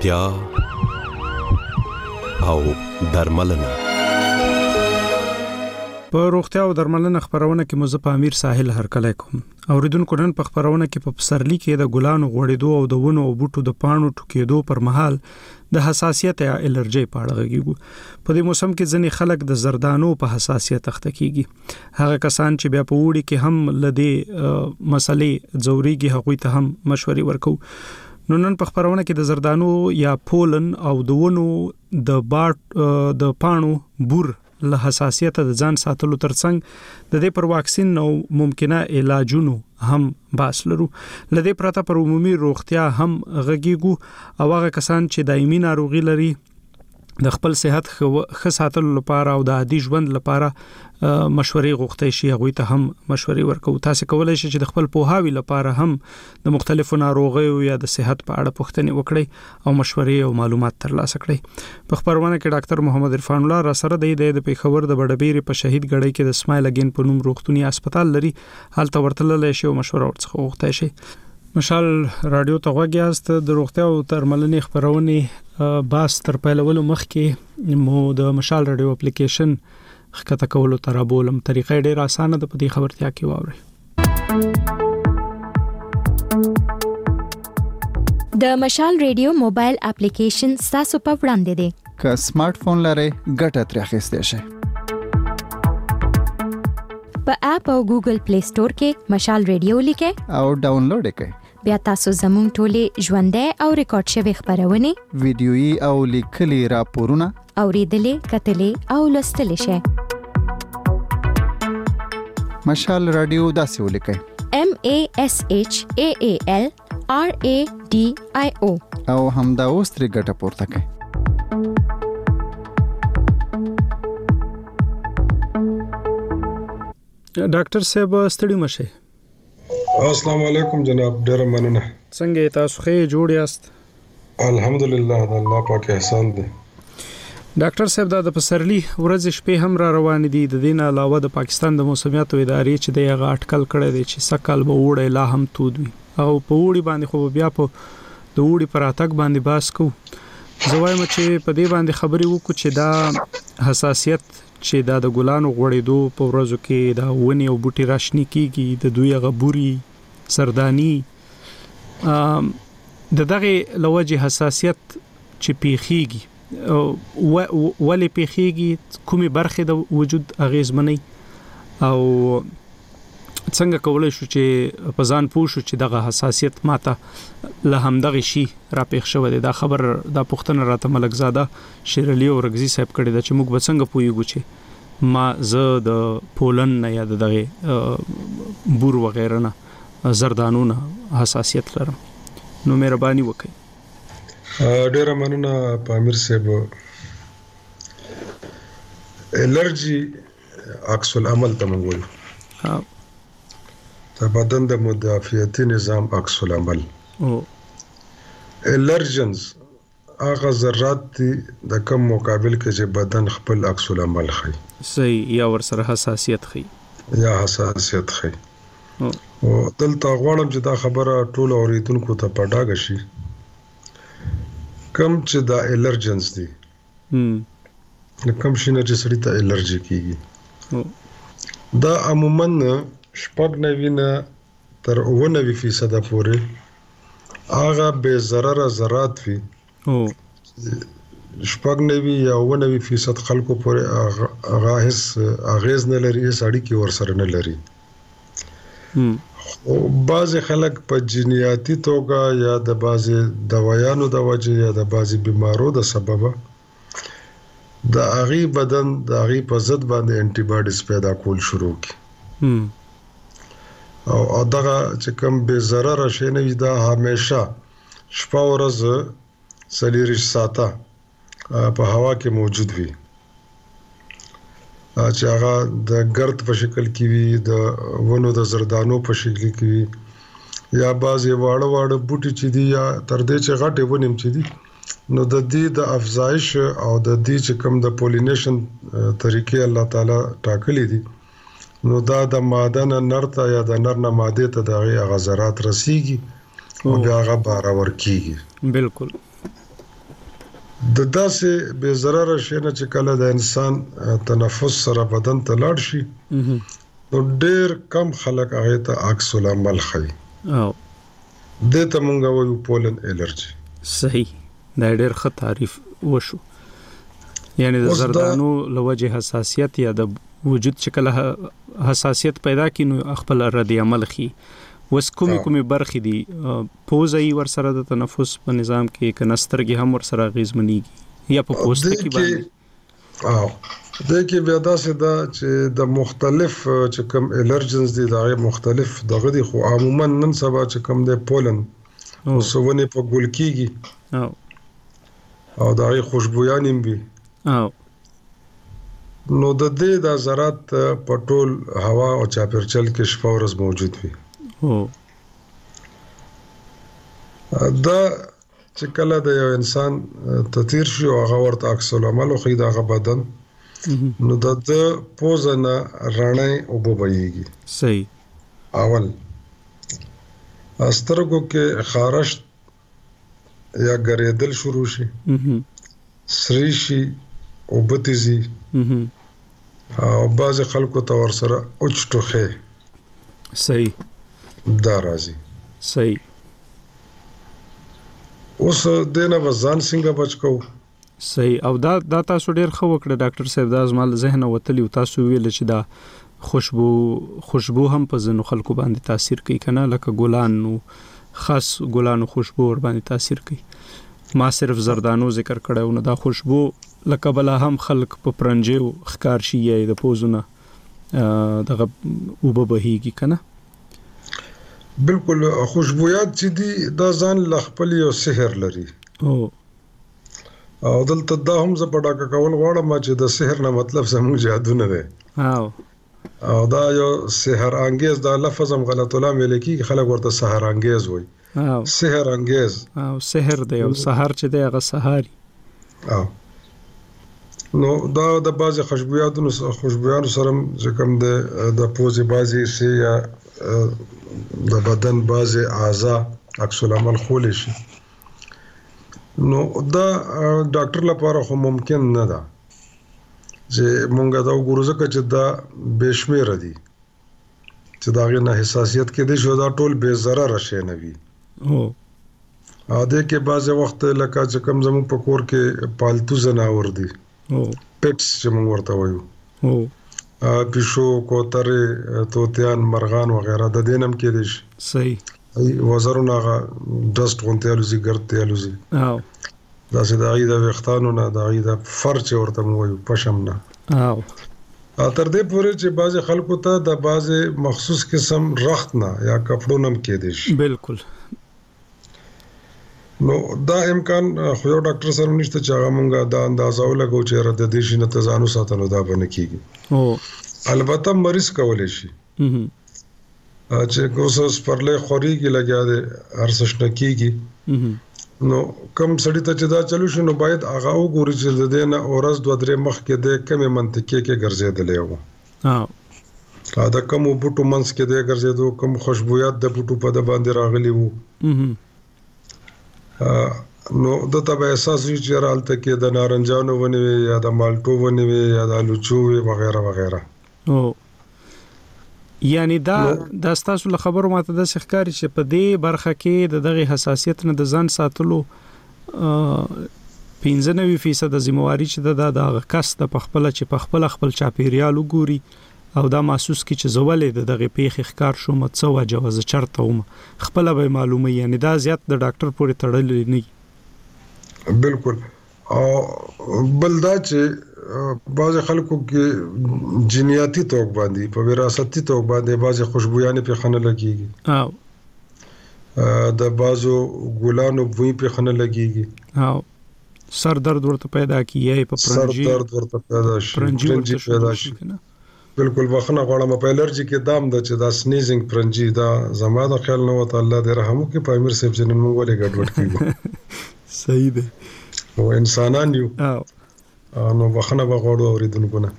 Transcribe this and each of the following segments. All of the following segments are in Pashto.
روغتیا او درملنه. په روغتیا او درملنه خبرونه کې مزه په امیر ساحل هرکلی کوم. اوریدونکو نن په خبرونه کې په پسرلی کې د ګلانو غوړېدو او د ونو او بوټو د پاڼو ټوکېدو پر مهال د حساسیت یا الرجی په اړه غږیږو. په دې موسم کې ځینې خلک د زردانو په حساسیت اخته کیږي. هغه کسان چې بیا په وړي کې هم لدی مسلې ضروريږي هغوی ته هم مشورې ورکو. نو نن په خبرونه کې د زردانو یا پولن او د ونو د پاڼو بور له حساسیت د ځان ساتلو ترڅنګ د دې پر واکسین او ممکنه علاجونو هم باس لرو. لدې پرته پر عمومي روغتیا هم غږیږو او هغه کسان چې دایمي ناروغي لري د خپل صحت ښه ساتلو لپاره او د عادي ژوند لپاره مشورې غوښتي شي هغوی ته هم مشورې ورکو. تاسو کولای شئ چې د خپل پوهاوي لپاره هم د مختلفو ناروغیو یا د صحت په اړه پوښتنې وکړئ او مشورې او معلومات ترلاسه کړئ. په خبرونه کې ډاکټر محمد عرفان الله را سره د پیښور د بډبېری په شهید ګړۍ کې د اسماعیل اگین په نوم روغتونی هسپتال لري. هلته ورتللی شي او مشوره ورڅخه غوښتای شي. مشال رادیو ته غوږیاست. د روغتیا او درملنې خبرونه باس تر پیلولو مخکې مو د مشال رادیو اپلیکیشن خکته کولو ترابولم. طریقې ډېر اسانه ده، په دې خبرتیا کې واورئ. د مشال رادیو موبایل اپلیکیشن تاسو په وړاندې دی. که سمارټ فون لرئ ګټه ترې اخیستی شئ. په اپ او ګوګل پلی سٹور کې مشال رادیو لیکئ او ډاونلوډ یې کړئ. بیا تاسو زموږ ټولې ژوندۍ او ریکارډ شوی خبرونه ویډیويي او لیکلي راپورونه اوریدلې، کتلې او لوستلې شئ. مشال رادیو داسې ولیکئ: MASHAALRADIO او همدا اوس ترې ګټه پورته کړئ. ډاکټر صاحب ستړي مشه. السلام علیکم جناب، ډیر مننه. څنګه تاسو ښه جوړ یاست؟ الحمدلله، د الله پاک احسان دی. ډاکټر صاحب د پسرلی ورځ شپې هم را روان دي. د دین علاوه د پاکستان د موسمیاتو ادارې چې دغه اټکل کړی دی چې سکهال به وړي لا هم تود وي او په وړي باندې خو بیا په د وړي پر اتک باندې باس کو. زه وایم چې په دې باندې خبرې وکړو چې دا حساسیت چې دا د ګلانو غوړېدو په ورځو کې دا ونی او بوټي راشنی کیږي، د دوی غبوري سردانی د دغه لوجه حساسیت چې پیخیږي ولې پیخیږي، کومې برخې د وجود اغیزمنې او څنګه کولای شو چې په ځان پوه شو چې دغه حساسیت ماته له همدغه شي را پیښ شوی دی. دا خبر دا پوښتنه راته ملک زاده شیرعلی او رغزي صاحب کړی دا چې موږ به څنګه پوهیږو چې ما زه د پولن نه یا دغه بور وغیره نه زردانو نه حساسیت لرم. نو مهرباني وکړئ. ډیر مننه پامیر صاحب. الرجی عکس العمل ته موږ وایو. د بدن د مدافعتي نظام عکس العمل. الرجنز هغه ذرات دي د کم مقابل کې چې بدن خپل عکس العمل خي. صحیح، یا ورسره حساسیت خي. او دلته غواړم چې دا خبره ټول اوریدونکو ته په ډاګه شي. کم چې دا الرجنز دي کم شي نه چې سړی ته الرجی کیږي، دا عموماً 90 تر 90% پورې هغه به ضرر ذرات وي. 90 یا 90% خلکو پورې هغه هیڅ اغیز نه لري، هیڅ اړیکې ورسره نه لري. بعض خلک په جنیاتي توګه یا د بعض دوايانو د وجه یا د بعض بیمارو د سبب د هغه بدن د هغه په ضد باندې انټي باډیز پیدا کول شروع کی او دغه چې کوم به ضرر شي نه وي دا همیشه شپه ورځ سلیریش ساته په هوا کې موجود وي، چې هغه د ګرد په شکل کې وي، د ونو د زردانو په شکل کې وي، یا بعضې واړه واړه بوټي چې دي یا تر دې چې غټې ونې چې دي، نو د دې د افزایش او د دې چې کوم د پولینیشن طریقې الله تعالی ټاکلي دي، نو دا د ماده نه نر ته یا د نر نه ماده ته دغه غذرات رسیږي او بیا هغه بارور کیږي. بالکل. د داسې به ضرر شي نه چې کله د انسان تنفس سره بدن ته لاړ شي نو ډېر کم خلک هغه ته عکس العمل خي او د ته مونږ وایو پولن الرجی. صحیح، دا ډېر ښه تعریف وشو. یعنی د زردانو لوجه حساسیت یا د وجود چې کله حساسیت پیدا کی نو خپل رد عمل خي. وس کومي برخې دي پوزای ور سره د تنفس په نظام کې کنسترګي هم ور سره غیزمنیږي یا په پوسټ کې باندې د کې بیا داسې دا چې د مختلف چې کوم الرجنز دي دا مختلف دغه دي خو عموما نن سبا چې کوم د پولن وسونه په ګل کېږي او دا خوشبويان هم وي او نو د دې د ذرات په ټول هوا او چاپیرچل کې شپه ورځ موجود وي. دا چې کله د یو انسان تطهیر شي او هغه ورته عکس العمل خو دغه بدن نو د پوزنه رڼای او بوبېږي. صحیح. اول استرګو کې خارش یا ګرېدل شروع شي سری شي او بتیزي او بعض خلکو ته ورسره اوچټوخه. صحیح. دا راځي. صحیح. اوس دنه وزن څنګه بچو؟ صحیح. او دا تاسو ډیر ښه وکړه ډاکټر صاحب. دا زما ذهن وتلی تاسو ویل چې دا خوشبو هم په ځینو خلکو باندې تاثیر کوي کنه، لکه ګلان نو خاص ګلانو خوشبو ور باندې تاثیر کوي. ما صرف زردانو ذکر کړو نو دا خوشبو لکه بل هم خلک په پرنجو ښکار شي یا د پوزونه دغه وببهيږي کنه. بالکل خوشبويات چې دي دا ځان لخپل یو سحر لري. او دلته دا هم ز پډاکه کول غواړم چې د سحر نه مطلب زموږ جادو نه دی. او دا یو سحر انګیز دا لفظ هم غلط علامه لیکي خلک ورته سحر انګیز وایي. سحر انګیز او سحر دی او سحر چې دی هغه سحاري. نو دا د بعض خوشبوياتو سره چې کوم د پوزي بازي سي یا د بدن بعض اعضاء عکس العمل خول شي نو دا ډاکټر لپاره خو ممکن نه ده چې مونږ دا وګورو چې دا بشمیر دي چې دا غي نه حساسیت کې دي شو دا ټول به ضرر شي نه وي. اده کې بعض وخت لکه چې کم زمو په کور کې پالتو زناور دي پټس چې مونږ ورته وایو پیشو کوتره توتیان مرغان وغیرہ د دینم کې دي. صحیح. وزرونه ډست غونته الوزي ګرته الوزي دا چې د عیدا وختانو نه د عیدا فرچ ورته وایو پشم نه تر دې پورې چې بعض خلکو ته د بعض مخصوص قسم رخت نه یا کپړو نم کې دي. بالکل. نو دا امکان خو یو ډاکټر سره نشته چې هغه مونږه دا اندازه ولګو چې را د دې شي نه تزانو ساتلو دا بنه کیږي. البته مریض کولای شي چې کوسس پرله خوري کې لګیا دي ارسش نه کیږي. نو کم سړی ته چې دا چلو شي نو باید هغه وګوري چې د دې نه اورز 2-3 مخ کې د کمې منطقې کې ګرځېدلې وو. دا کوم بوټو منس کې د ګرځېدو کوم خوشبويات د بوټو په د باندې راغلي وو. نو د تبه احساس چې رالته کې د نارنجانو ونی یا د مالټو ونی یا د الوچو وغیرہ وغیرہ. یعنی دا تاسو له خبرو ماته د ښکاری چې په دې برخه کې دغه حساسیت نه د ځان ساتلو 95% د ذمہواری چې د کس د پخپل چې خپل چاپیریال وګوري او دا محسوس کی چې زولې دغه پیخ ښکار شو مڅو جواز چرته هم خپل به معلومه یعنی دا زیات د ډاکټر پورې تړلې نه. بالکل. او بلدا چې بعض خلکو کې جنیاتی توګ باندې په وراثتي توګ باندې بعض خوشبويانه په خنه لګيږي د بعضو ګلانو بوی په خنه لګيږي سر درد ورته پیدا کیږي په پرنجي سر درد ورته پیدا شي پیدا شي. بالکل وخنه غواړم په الرجی کې دام د چې دا سنیزینګ پرنجي دا زماده خیال نه وته الله دې رحم وکړي په امیر صاحب جن موږ ولې ګډوډ کیږو. صحیح ده. او انسانان یو نو وخنه بغوړو اوریدونکو نه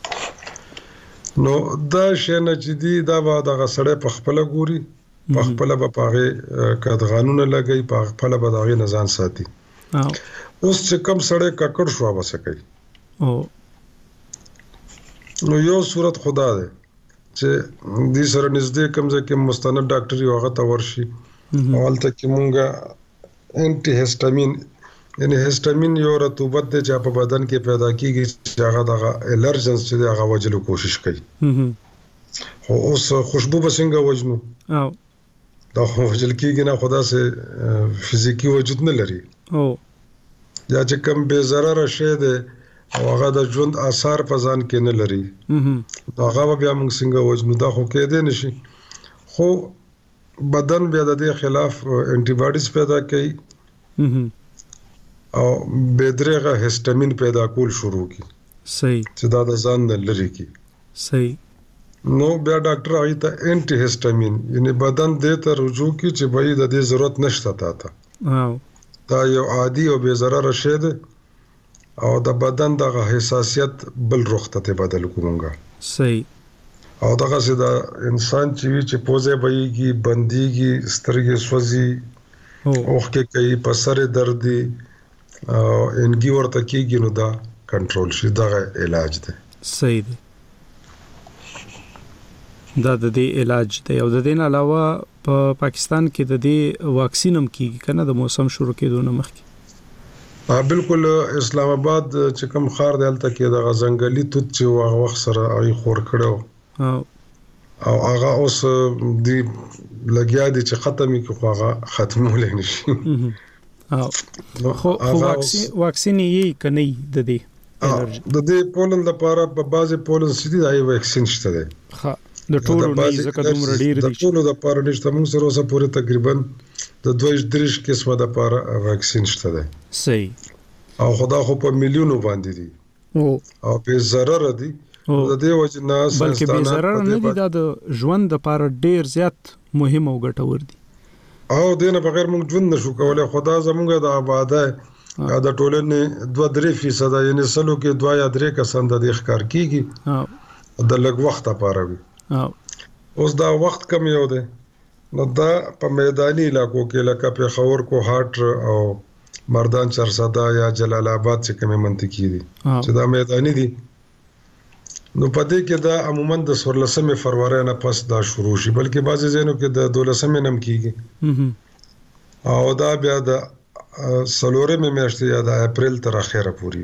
نو دا شنه چې دی دا به د غسړې په خپل ګوري په خپل به پاغه کډ قانون لګي په خپل به دغه نزان ساتي. اوس چې کم سړی ککړ شو واسه کوي او نو یو صورت خدا ده چې دې سره نږدې کم ځکه مستند ډاکټر یو هغه ته ورشي حالت کې مونږه انټي هیسټامین یعنی هیسټامین یو رطوبت دی چې په بدن کې پیدا کیږي چې هغه د الرجنس چې هغه وجلو کوشش کوي خو اوس خوشبو به څنګه وجنو او دا خو وجل کیږي نه خدا سه فزیکی وجود نه لري او یا چې کم بے ضرر شه ده او هغه د ژوند آثار په ځان کې نه لري دا هغه بیا موږ څنګه وجنو دا خو کې دی نشي خو بدن بیا د دې خلاف انټي باډیز پیدا کوي او بدرغه هیسټامین پیدا کول شروع کی صحیح چې دا د ځان نه لري کی صحیح نو بیا ډاکټر هغه ته انټي هیسټامین یعنی بدن دې ته رجوع کی چې به د دې ضرورت نشته تا او دا یو عادي او بے ضرر شه ده او د بدن د حساسیت بل رخته ته بدل کومګه صحیح او دغه سي دا انسان چې پوزه بهيږي بنديږي سترګې سوځي اوخ کې کوي پسره دردي او انګي ورته کېږي نو دا کنټرول شي دا علاج ده صحیح ده دا د دې علاج دی او د دې نه علاوه په پاکستان کې د دې واکسین هم کیږي کنه د موسم شروع کېدو نه مخکې بالکل اسلام آباد چې کوم خار دی هلته کې د غزنګلي توت چې هغه وخت سره هغه خور کړو او هغه اوس دی لګیا دي چې ختمي کې هغه ختمول نشي خو واکسین یې کني د دې پولند لپاره په بازي پولند سيتي دای واکسین شته ده ها د ټولو نه ځکه دومره ډیر دي د ټولو لپاره نشته موږ سره اوسه پورې تقریبا د 2-3 قسمه لپاره واکسین شته ده صحیح او خدا خو په میلیونو باندې دي او په zarar دي د دې وجه نه بلکې به zarar نه دي د ژوند لپاره ډیر زیات مهم او ګټور دي او دینه بغیر موږ ژوند نشو کولای خدا زموږ د آباده دا ټولنه 2-3% یعنی سلو کې 2 یا 3 کسان د ښکار کیږي د لږ وخت لپاره وي اوس دا وخت کم یو دی نو دا په میداني علاقو کې لکه په خور کو هاټ او مردان چرسدا یا جلال آباد چې کومه منطقي دي چې دا میداني دي نو پدې کې دا عموما د 16 فروری نه پس دا شروع شي بلکې بعضی ځینو کې د 12 نم کیږي او دا بیا د سلورمه میاشتې یا د اپریل تر اخره پوري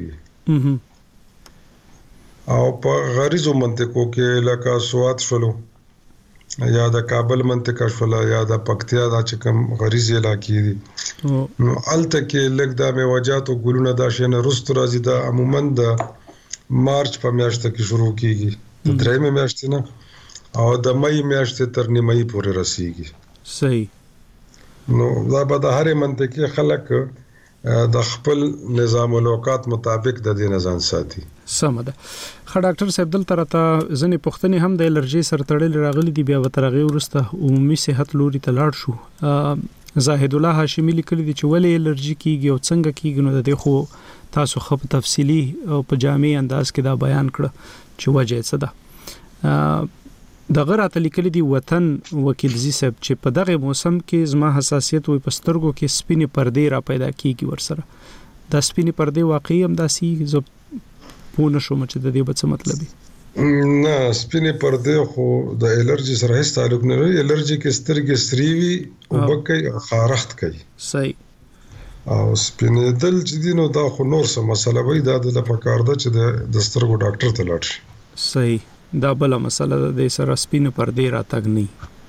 او په غریزو منطقو کې لکه سوات شلو یا د کابل منطقه شولا یا د پکتیا د چکم غریزي علاقې دي نو الته کې لګ د میوجات او ګلونه د شنه رست راځي د عموما د مارچ په میاشت کې شروع کیږي د درېمه میاشت نه او د مې میاشت تر نیمه پورې رسیږي صحیح نو دا به د هرې منطقې خلک د خپل نظام الاوقات مطابق د دې نظام ساتي سم ده خا ډاکټر صاحب دلته راته ځنې پوښتنې هم د الرجي سره تړلې راغلي دي بیا وترغه ورسته عمومي صحت لوري ته لاړ شو زاهد الله هاشمي لیکلي دي چې ولې الرجي کیږي او څنګه کیږي نو د دې خو تاسو خپ تفصیلی او په جامع انداز کې دا بیان کړ چې وجه څه ده د غراته لیکلي دي وطن وکیل زی صاحب چې په دغه موسم کې زما حساسیت وي پسترګو کې سپینې پردې را پیدا کیږي ورسره دا سپینې پردې واقعي هم داسي زه پونه شوم چې د دې به څه مطلب دی نه سپینې پردې خو د الرجي سره هیڅ تعلق نه لري الرجي کې سترګې سریوي او بکې او خارښت کوي صحیح او سپینې دل چې دینو دا خو نور څه مسله وي دا د لپاره ده چې د سترګو ډاکټر ته لاړ شي صحیح دا بل مسله ده د سره سپینې پردې راتګ نه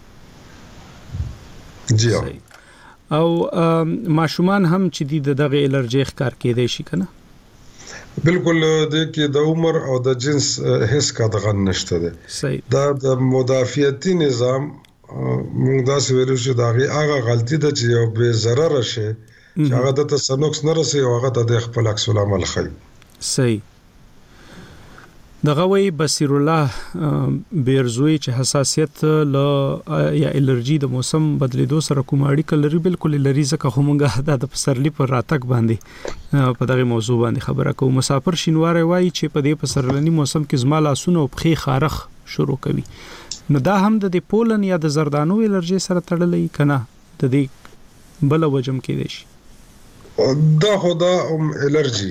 جی او ماشومان هم چې دغه الرجي ښکار کېدای شي کنه بالکل د کې د عمر او د جنس هیڅ قدغن نشته ده صحیح دا د مدافعتي نظام موږ دا سویل شو دا هغه غلطي ده چې یو به ضرر شي چې هغه د تسنوکس نه رسي او هغه د خپل عکس العمل خي صحیح دغه وی بصیر الله بیرزوی چې حساسیت ل یا الرجی د موسم بدلیدو سره کوم اړیکه لري بالکل لري ځکه همغه د پسرلی پر راتګ باندې په دغه موضوع باندې خبره کوم مسافر شینواره وایي چې په دې پسرلنی موسم کې زما لاسونه او پخې خارخ شروع کوي نو دا هم د پولن یا د زردانو الرجی سره تړلې کنه د دې بل وجم کې دي دا خدا الرجی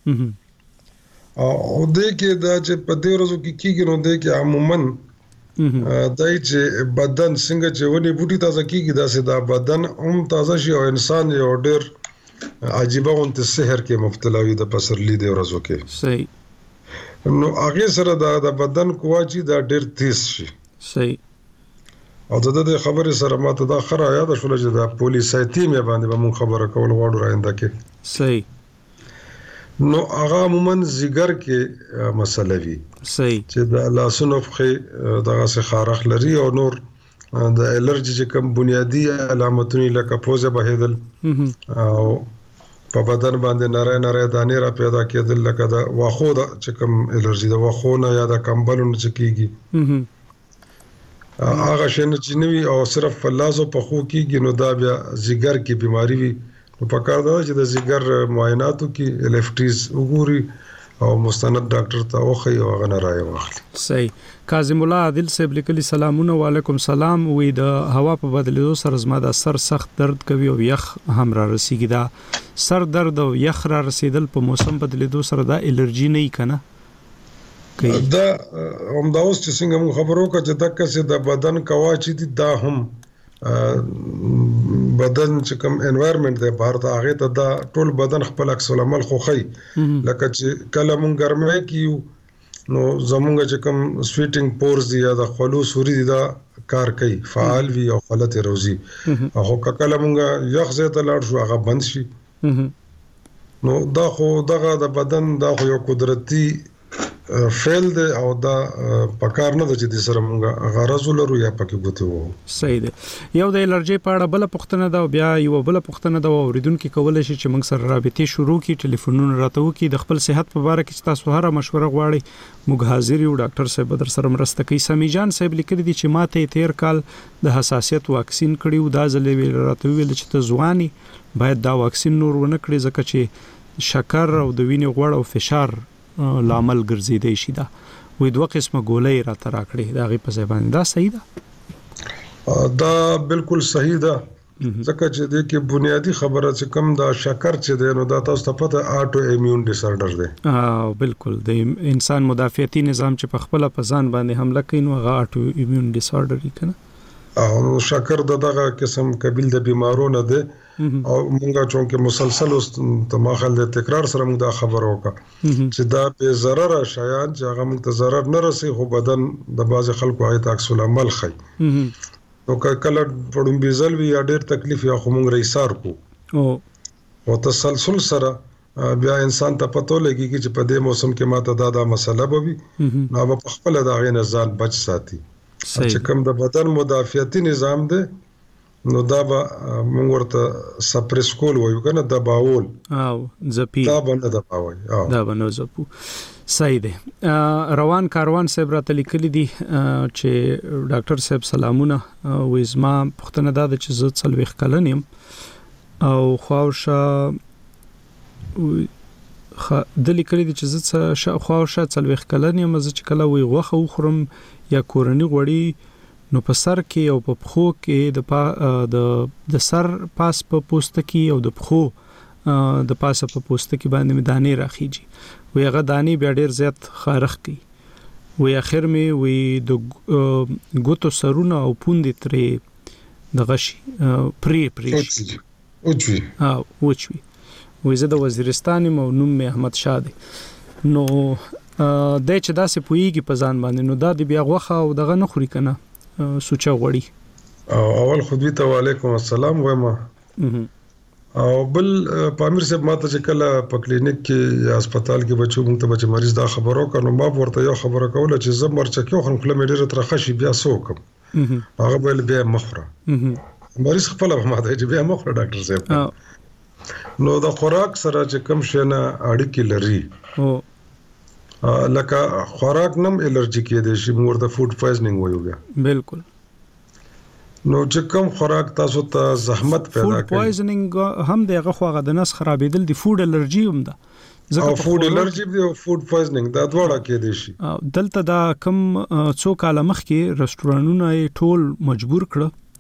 او دې کې دا چې په دې ورځو کې کیږي نو دې کې عموماً دای چې بدن څنګه چې ونی بوټي تازه کیږي دا سه دا بدن تازه شي او انسان یو ډېر عجیبه اونته سحر کې مبتلا وي د پسرلی د ورځو کې صحیح نو هغه سره د بدن قوا چې دا ډېر تیز شي صحیح او د خبرې سره ماته دا خره یاد شول چې د پولیسایتي مې باندې به مون خبره کول غواړو راینده کې صحیح نو هغه عموماً زیګر کې مسله وي صحیح چې د لاسونو خې دغه څه خارخ لري او نور د الرجی چې کوم بنیادی علامتونه لکه پوزه بهیدل او په بدن باندې نری دانې را پیدا کېدل لکه د واخو د چې کوم الرجی د واخو نه یا د کمبلونو چې کیږي هغه شنه چې نوی او صرف فلاسو په خو کېږي نو دا بیا زیګر کې بیماری وي نو په کار دا چې د زیګر معایناتو کې الفټیز وګوري او مستند ډاکټر ته وخی او هغه نه راي واخلي صحیح کاظم الله عادل صاحب لیکلي سلامونه وعلیکم سلام وې د هوا په بدلیدو سره زما د سر سخت درد کوي او یخ هم را رسیږي دا سر درد او یخ را رسیدل په موسم بدلیدو سره دا الرجی نه کنه دا هم دا اوس چې څنګه موږ خبرو کړه چې دغه څه د بدن کوا چې دا هم بدن چې کوم انوایرنمنت دی بهر ته هغه ته دا ټول بدن خپل عکس العمل خوخی لکه چې کله موږ ګرمه کیو نو زمونږ چې کوم سویټینګ پورز دی یا د خلو سوري دی دا کار کوي فعال وي او خلت روزي او کله موږ یخ زه ته لاړ شو هغه بند شي نو دا خو دغه د بدن دا خو یو قدرتي فعل دی او دا پکار نه د چې سره موږ غرض لرو یا پکې بوته وو صحیح دی یو د الرجی په اړه بل پوښتنه دا بیا یو بل پوښتنه دا اوریدونکو کولای شي چې موږ سره رابطې شروع کی ټلیفونونه راته وکي د خپل صحت په اړه کې تاسو هره مشوره غواړئ موږ حاضر یو ډاکټر صاحب در سره مرسته کوي سمي جان صاحب لیکلي دي چې ماته 13 کال د حساسیت واکسین کړیو دا ځلې ویل راته ویل چې ته ځواني باید دا واکسین نور ونه کړی ځکه چې شکر او د وینې غوړ او فشار لامل ګرځیدای شي دا وې دوه قسمه ګولۍ را تر کړې دا غي په ځبان دا صحیح ده دا بالکل صحیح ده ځکه چې د کې بنیادی خبره چې کم دا شکر چې دی نو دا تاسو ته پته اټو ایمیون ډیس آرډر دی بالکل د انسان مدافعتي نظام چې په خپل په ځان باندې حمله کوي نو هغه اټو ایمیون ډیس آرډر یې کنه او شکر دغه قسم قبیل د بیمارونو ده او مونږه چونکه مسلسل تماخل د تکرار سره موږ دا خبر وکړه چې دا به ضرر شایان چې هغه موږ ته ضرر نه رسي خو بدن د باز خلکو آیت عکس العمل خي نو کله پړم بيزل وی ډېر تکلیف یا خو موږ رئیسار کو او تسلسل سره بیا انسان ته پته لګي چې په دې موسم کې ماته دا مسله به وي نو په خپل دا غي نه ځان بچ ساتي چې کوم د بدن مدافعتي نظام دی نو دا به موږ ورته سپریس کول وایو کنه دباول او زپی دا باندې دباوي دا باندې زپو صحیح دی روان کاروان صاحب را تلیکلی دي چې ډاکټر صاحب سلامونه وېزما پښتنه دا چې زه څلويخ کلنیم او خواوشه د لیکلي دي چې زه خواوشه څلويخ کلنیم چې کله وي غوخه وخورم یا کورنی غوړی نو په سر کې او په پخو کې د سر پاس په پوستکی او د پخو د پاسه په پوستکی باندې دانې راخیږي وی هغه دانې بیا ډېر زیات خارخ کی وی اخر می وی د ګوتو سرونه او پوندې ترې د غشي پری وچوي وی زه د وزیرستان مو نوم می احمد شاه دی نو د چې داسې پویږي په ځان باندې نو دا د بیا غوخه او دغه نه خوري کنه سوچا غوړي اول خدوی ته وعلیکم السلام وایم او بل پامیر صاحب ماته چې کله په کلینیک کې یا هسپتال کې بچو موږ ته بچ مریض دا خبرو کنه ما ورته یو خبره کوله چې زه مرچکیو خو خپل مډیر تر خشي بیا سوکم هغه بل بیا مخره مریض خپل ماته چې بیا مخره ډاکټر صاحب نو دا خوراک سره چې کم شنه اړیکې لري لکه خوراک نم الرجی کې دي شي موږ د فود پویزنینګ وایو بیا بالکل نو چې کوم خوراک تاسو ته زحمت پیدا کوي فود پویزنینګ هم دغه خوغه د نس خرابېدل دي فود الرجی هم ده ځکه فود الرجی او فود پویزنینګ دا دواړه کې دي شي دلته دا کم څو کال مخکې رستورانونه ټول مجبور کړ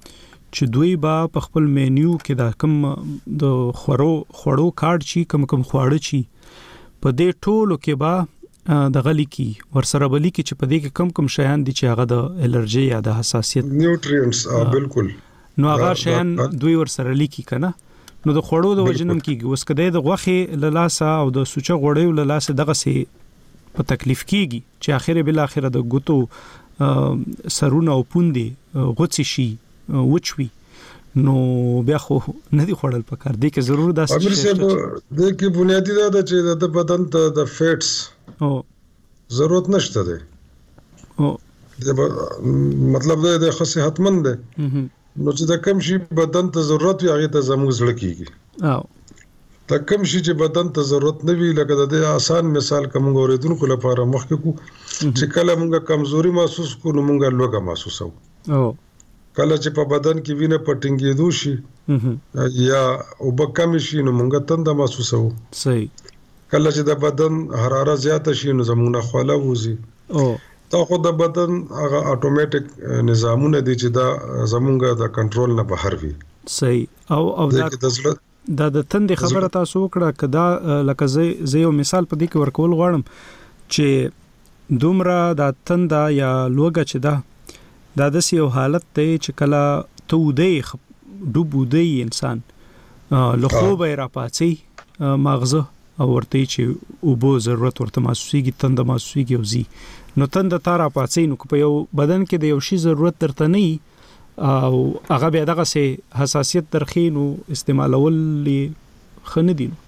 چې دوی با په خپل مینیو کې دا کم د خوړو کارت شي کم خواړه شي په دې ټولو کې با د غلي کې ورسره بلی کې چې په دې کې کم شیان دي چې هغه د الرجي یا د حساسیت نیوټرینټس بالکل نو هغه شیان دوی ورسره لیکي کنه نو د خوړو د وجنم کېږي اوس کده د غوخه للاسه او د سوچه غوړیو للاسه دغه سي په تکلیف کېږي چې اخره بل اخره د ګوتو سرونه او پوندې غوڅ شي وچوي نو بیا خو نه دی خوړل پکار دی کې ضرور دا څه امیر صاحب د کې بنیادی دا چې د بدن ته د فیټس او ضرورت نشته دی او مطلب دا د صحتمند دی نو چې د کم شي بدن ته ضرورت وي هغه ته زموږ زړه کیږي او د کم شي چې بدن ته ضرورت نه وي لکه د آسان مثال کوم اوریدونکو لپاره مخکې کو چې کله موږ کمزوري محسوس کو نو موږ لوګه محسوسو او کله چې په بدن کې وینه پټنګېدو شي یا او بکم شي نو موږ تنده محسوسو صحیح کله چې د بدن حرارت زیات شي نو زموږه خواله وځي او دا خو د بدن هغه اتوماتیک نظامونه دي چې دا زموږه د کنټرول نه بهر وي صحیح او دا د تندې خبره تاسو وکړه کدا لکه زه یو مثال په دې کې ورکول غواړم چې دومره د تنده یا لوګه چې دا د یو حالت ته چې کله ته ودی ډوبودی انسان لخوبه را پاتې مغزه او ورته چې او بو ضرورت ورته محسوسيږي تنده محسوسيږي او زی نو تنده تارا پاتې نو په یو بدن کې د یو شی ضرورت درته نه او هغه بیا دغه سي حساسیت درخینو استعمالول خنه دي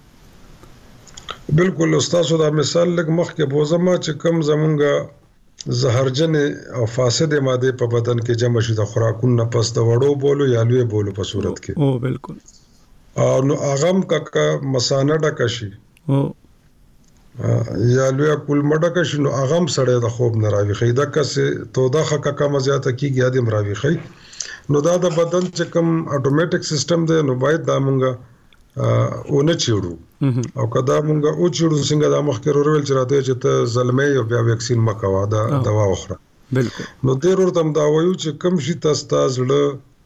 بالکل استاد دا مثال لګ مخ کې بوزما چې کم زمونږه زهرجن او فاسد ماده په بدن کې جمع شي د خوراکونو پس د وړو بولو یا لوی بولو په صورت کې او بالکل او نو اغم کا مسانه ډکشي او یا لوی کول مډکشي نو اغم سړی د خوب نه راوي خیدا کسه تو دا خکه کم زیاته کیږي یادم راوي خي نو دا د بدن چې کم اتوماتیک سیستم دی نو باید دا مونږه او نه چیړو او کدا مونږه او چیړو څنګه د مخکې ورول چې راته چې ته زلمې او بیا ویکسین مکوا دا دوا اخره بالکل نو ډیر ورته دا وایو چې کم شي تاسو له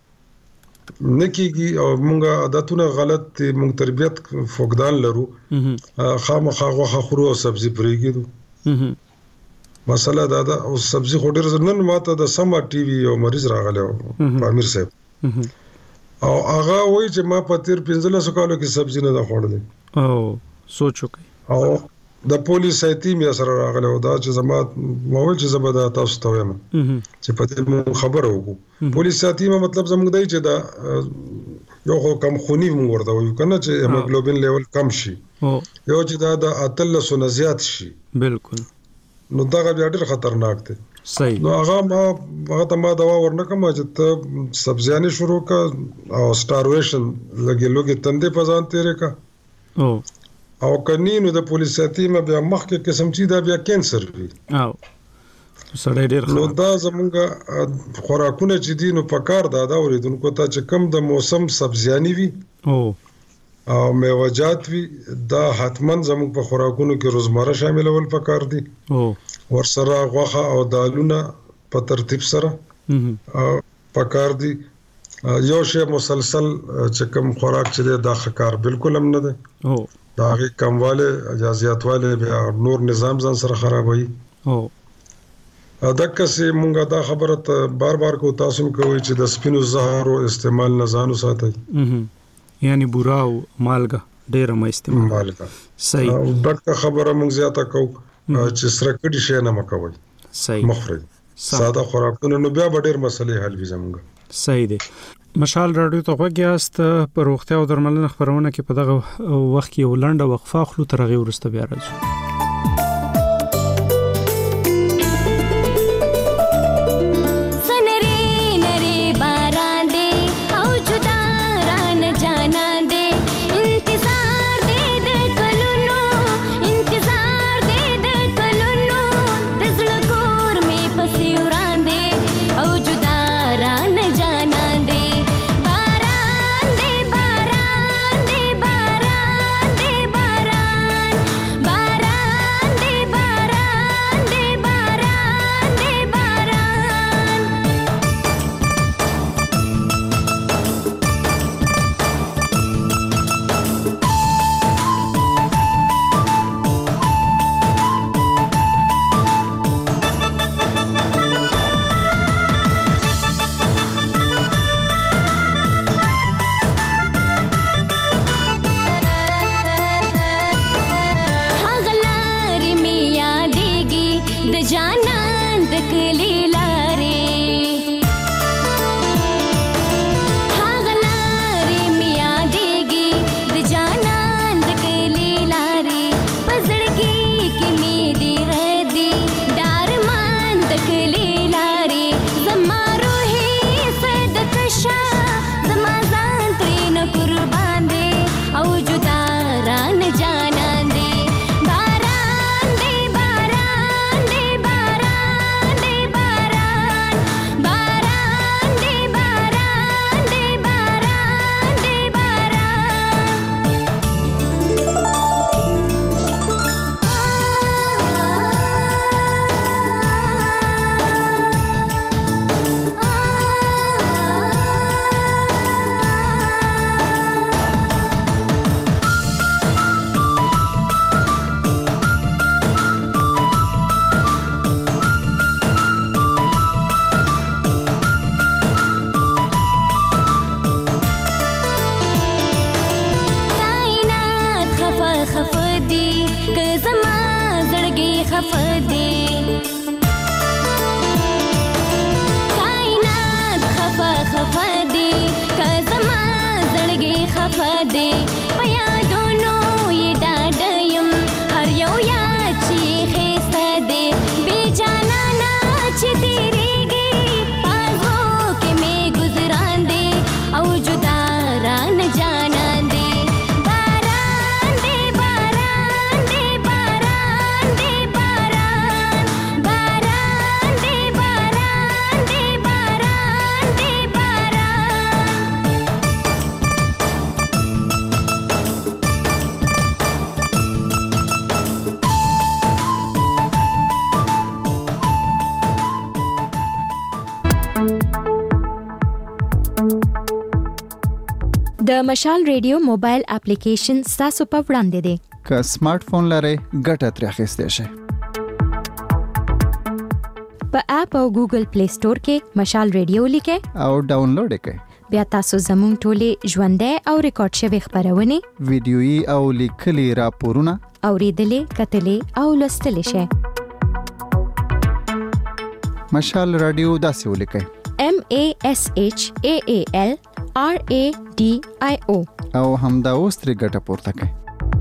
نکیږي او مونږه عادتونه غلط دي مونږ تربيت فقدان لرو خامخا غوخه خورو او سبزي پرېږدو مسله دا او سبزي خوري نن ماته د سما ټي وي او مریض راغله امیر صاحب او هغه وای چې ما په تیر 15 کالو کې سبزی نه خوړلې او سوچو کوي او د پولیس ایتیم یې سره راغله او دا چې زما مول چې زبدا تاسو ته وایم چې په دې خبر وګو پولیس ایتیم مطلب زموږ دی چې دا یو خو کم خونی موږ ورته وایو کنه چې هیموګلوبین لیول کم شي یو چې دا د اتلس نه زیات شي بالکل نو دا بیا ډېر خطرناک دی صحیح نو هغه ما دوا ورنکم چې ته سبزیانه شروع کا او سټارویشن لګي تندې پزان تیرې کا او کني نو د پولیس ساتیمه بیا مخکې قسم چې دا بیا کینسر وي او سړی ډېر نو دا زمونږه خوراکونه چې دي نو پکار دا اوریدونکو ته چې کم د موسم سبزیانه وي او میوه‌جات وي دا حتمن زموږ په خوراکونو کې روزمره شاملول پکار دي ورسره غوخه او دالونه په ترتیب سره پکار دي یو شی مسلسل چې کوم خوراک چې دا خکار بالکل هم نه ده دا هغه کمواله یا زیاتواله بیا نور نظام ځان سره خرابوي دغه څه مونږه دا خبره ته بار کو تاسو کوي چې د سپینو زهرو استعمال نه ځانو ساتي یعنی بوراو مالګه ډېر ما استعمال مالګه صحیح دغه خبره مونږ زیاته کو چې سره کډی شي نه مکوي صحیح مخرج ساده خوراکونه نو بیا ډېر مسلې حل وي زموږ صحیح دی مشال رادیو ته وګیاست پر روغتیا او درملنه خبرونه کې په دغه وخت کې ولنډه وقفه خلو ترغه ورسته بیا راځو बारा خفه دی کائنات خفه دی که زما زړګی خفه دی په یادونو یې ډاډه یم هر یو یاد چې ښایسته دی بې جانانه چې تېرېږي پازو کې مې ګزران دی او جدا رانه جانان دی باران دی باران دی باران دی باران باران دی باران دی باران دی د مشال ریډیو موبایل اپلیکیشن ستاسو په وړاندې دی که سمارټ فون لرئ ګټه ترې اخیستی شئ په اپ او ګوګل پلی سٹور کې مشال ریډیو لیکئ او ډاونلوډ یې کړئ بیا تاسو زموږ ټولې ژوندۍ او ریکارډ شوي خپرونې ویډیويي او لیکلي راپورونه اوریدلې کتلې او لوستلې شئ مشال رادیو داسې ولیکئ MASHAALRADIO او همدا اوس ترې ګټه پورته کړئ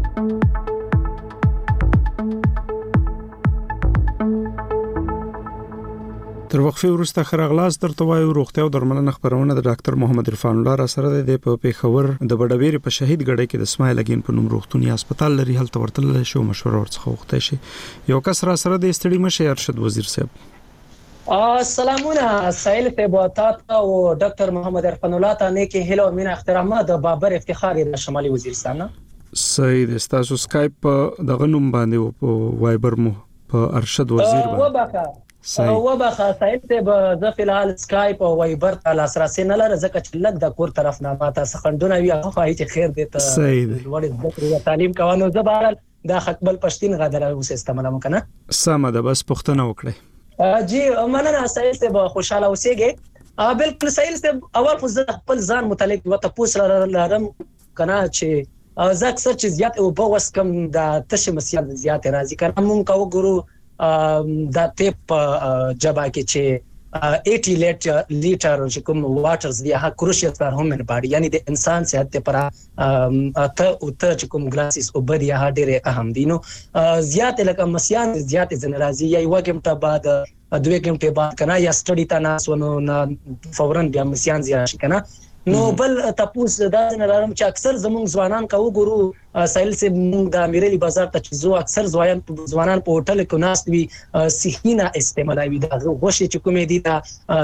تر وقفه وروسته خراغلاس درته وایو روغتیا او درملنه خبرونه د ډاکټر محمد عرفان الله را سره د پیښور د بډویر په شهید ګړی کې د اسماعیل اگین په نوم روغتونی هسپتال لري هلته ورتل شو مشوره ورڅخه وخته شي یو کس را سره د استړي مشه ارشد وزیر صاحب سلامونه سائل ته بوتات او ډاکټر محمد عرفان الله ته نیکی هلو مینا احترامات د بابر افتخار د شمالي وزیرستان سید استاسو سکایپ دغه نوم باندې په وایبر مو په ارشد وزیر باندې وبخه سائل ته د فلحال سکایپ او وایبر ته لاسرسي نه لري ځکه چې لګ د کور طرف نه ماته سخندونه وي هغه هیڅ خیر دی ته وړ د تعلیم کوانو زبارل د خپل پښتين غدر اوس استعمال مکنه سم ده بس پښتنه وکړي جی مننه سائل ته خوشاله اوسېږي بالکل سائل ته اول خو خپل ځان متعلق وته پوس لرم کنه چې زه اکثر چې زیات او بوس کم د تشه مسیان زیات راځي کنه مونږ کو ګورو دا ټیپ جبا کې چې 80 لیټر چې کوم واټرز دی هغه کروشیل فار هومن باډي یعنی د انسان صحت لپاره ته چې کوم ګلاسز او بدی هغه ډېر اهم دي نو زیات لکه مسیان زیات زنرازي یا یو غمټه بعد 2 غمټه بعد کنه یا سټډي تا ناس ونو فورن بیا مسیان زیات شي کنه نو بل تاسو دا نه لرم چې اکثر زموږ ځوانان کا وګورو سایل سے موږ د امیرلی بازار ته چې زو اکثر ځوانان په هوټل کې ناس وی صحینا استعمالوي دا غوښه چې کومې دي دا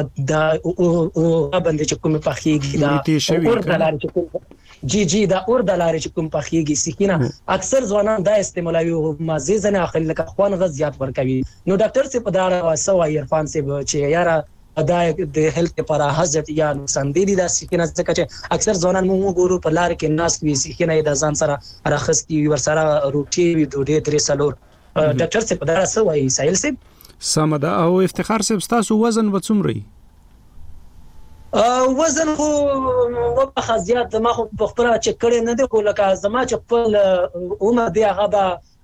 باندې چې کومې پخېږي دا اور دلار چې کوم جی دا اور دلار چې کوم پخېږي صحینا اکثر ځوانان دا استعمالوي مزه زنه اخل لکه خوان غز زیات ورکوي نو ډاکټر سے په دا واسو عرفان سے چې یاره دا د هیلث لپاره حاجت یا نقصان دي دا سکینه ځکه چې اکثر ځوانان موږ ګورو په لار کې ناس وی سکینه د ځان سره راخستي ور سره روټي وی دوه درې سالور ډاکټر څه په دا څه وایي سایل سي سمدا او افتخار صاحب تاسو وزن وڅومري وزن خو وبخه زیات ما خو په خبره چې کړي نه دی خو لکه زما چې خپل عمر دی هغه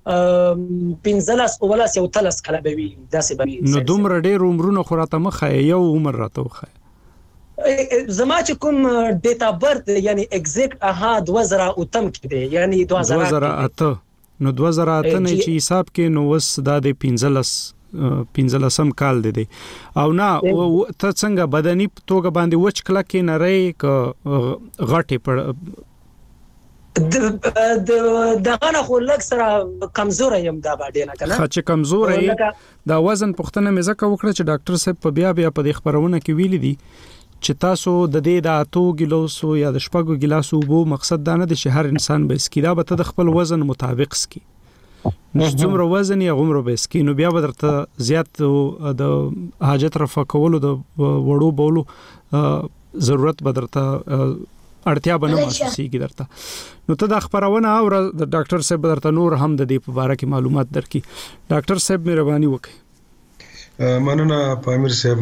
15 او ولا 13 کله به وي داسې به نو دومره ډېر عمرونه خو راته مخه یو عمر راته وخه زما چې کوم ډیټا برث یعنی ایگزیکټ 2008 کې دی یعنی 2008 نو 2008 نه چې حساب کې نو وس د 15 کال دی او نه ته څنګه بدني توګه باندې وچ کله کې نه رې ک غټي په دغه خو لږ سره کمزور یم دا باندې نه کنه چې کمزور یم دا وزن پختنه مې زکه وکړه چې ډاکټر صاحب په بیا په دې خبرونه کې ویلي دي چې تاسو د دې د 8 ګیلاسو یا د 10 ګیلاسو وو مقصد دا نه دی چې هر انسان به سکیدا به ته د خپل وزن مطابق سکی نو څومره وزن یې غومره به سکی نو بیا به درته زیات د حاجت رفع کولو د وړو بولو ضرورت به درته اړتیا بنه محسوسيږي درته نو ته د خبرونه او د ډاکټر صاحب درته نور هم د دې په اړه کې معلومات درکې ډاکټر صاحب مهرباني وکړئ مننه پامیر صاحب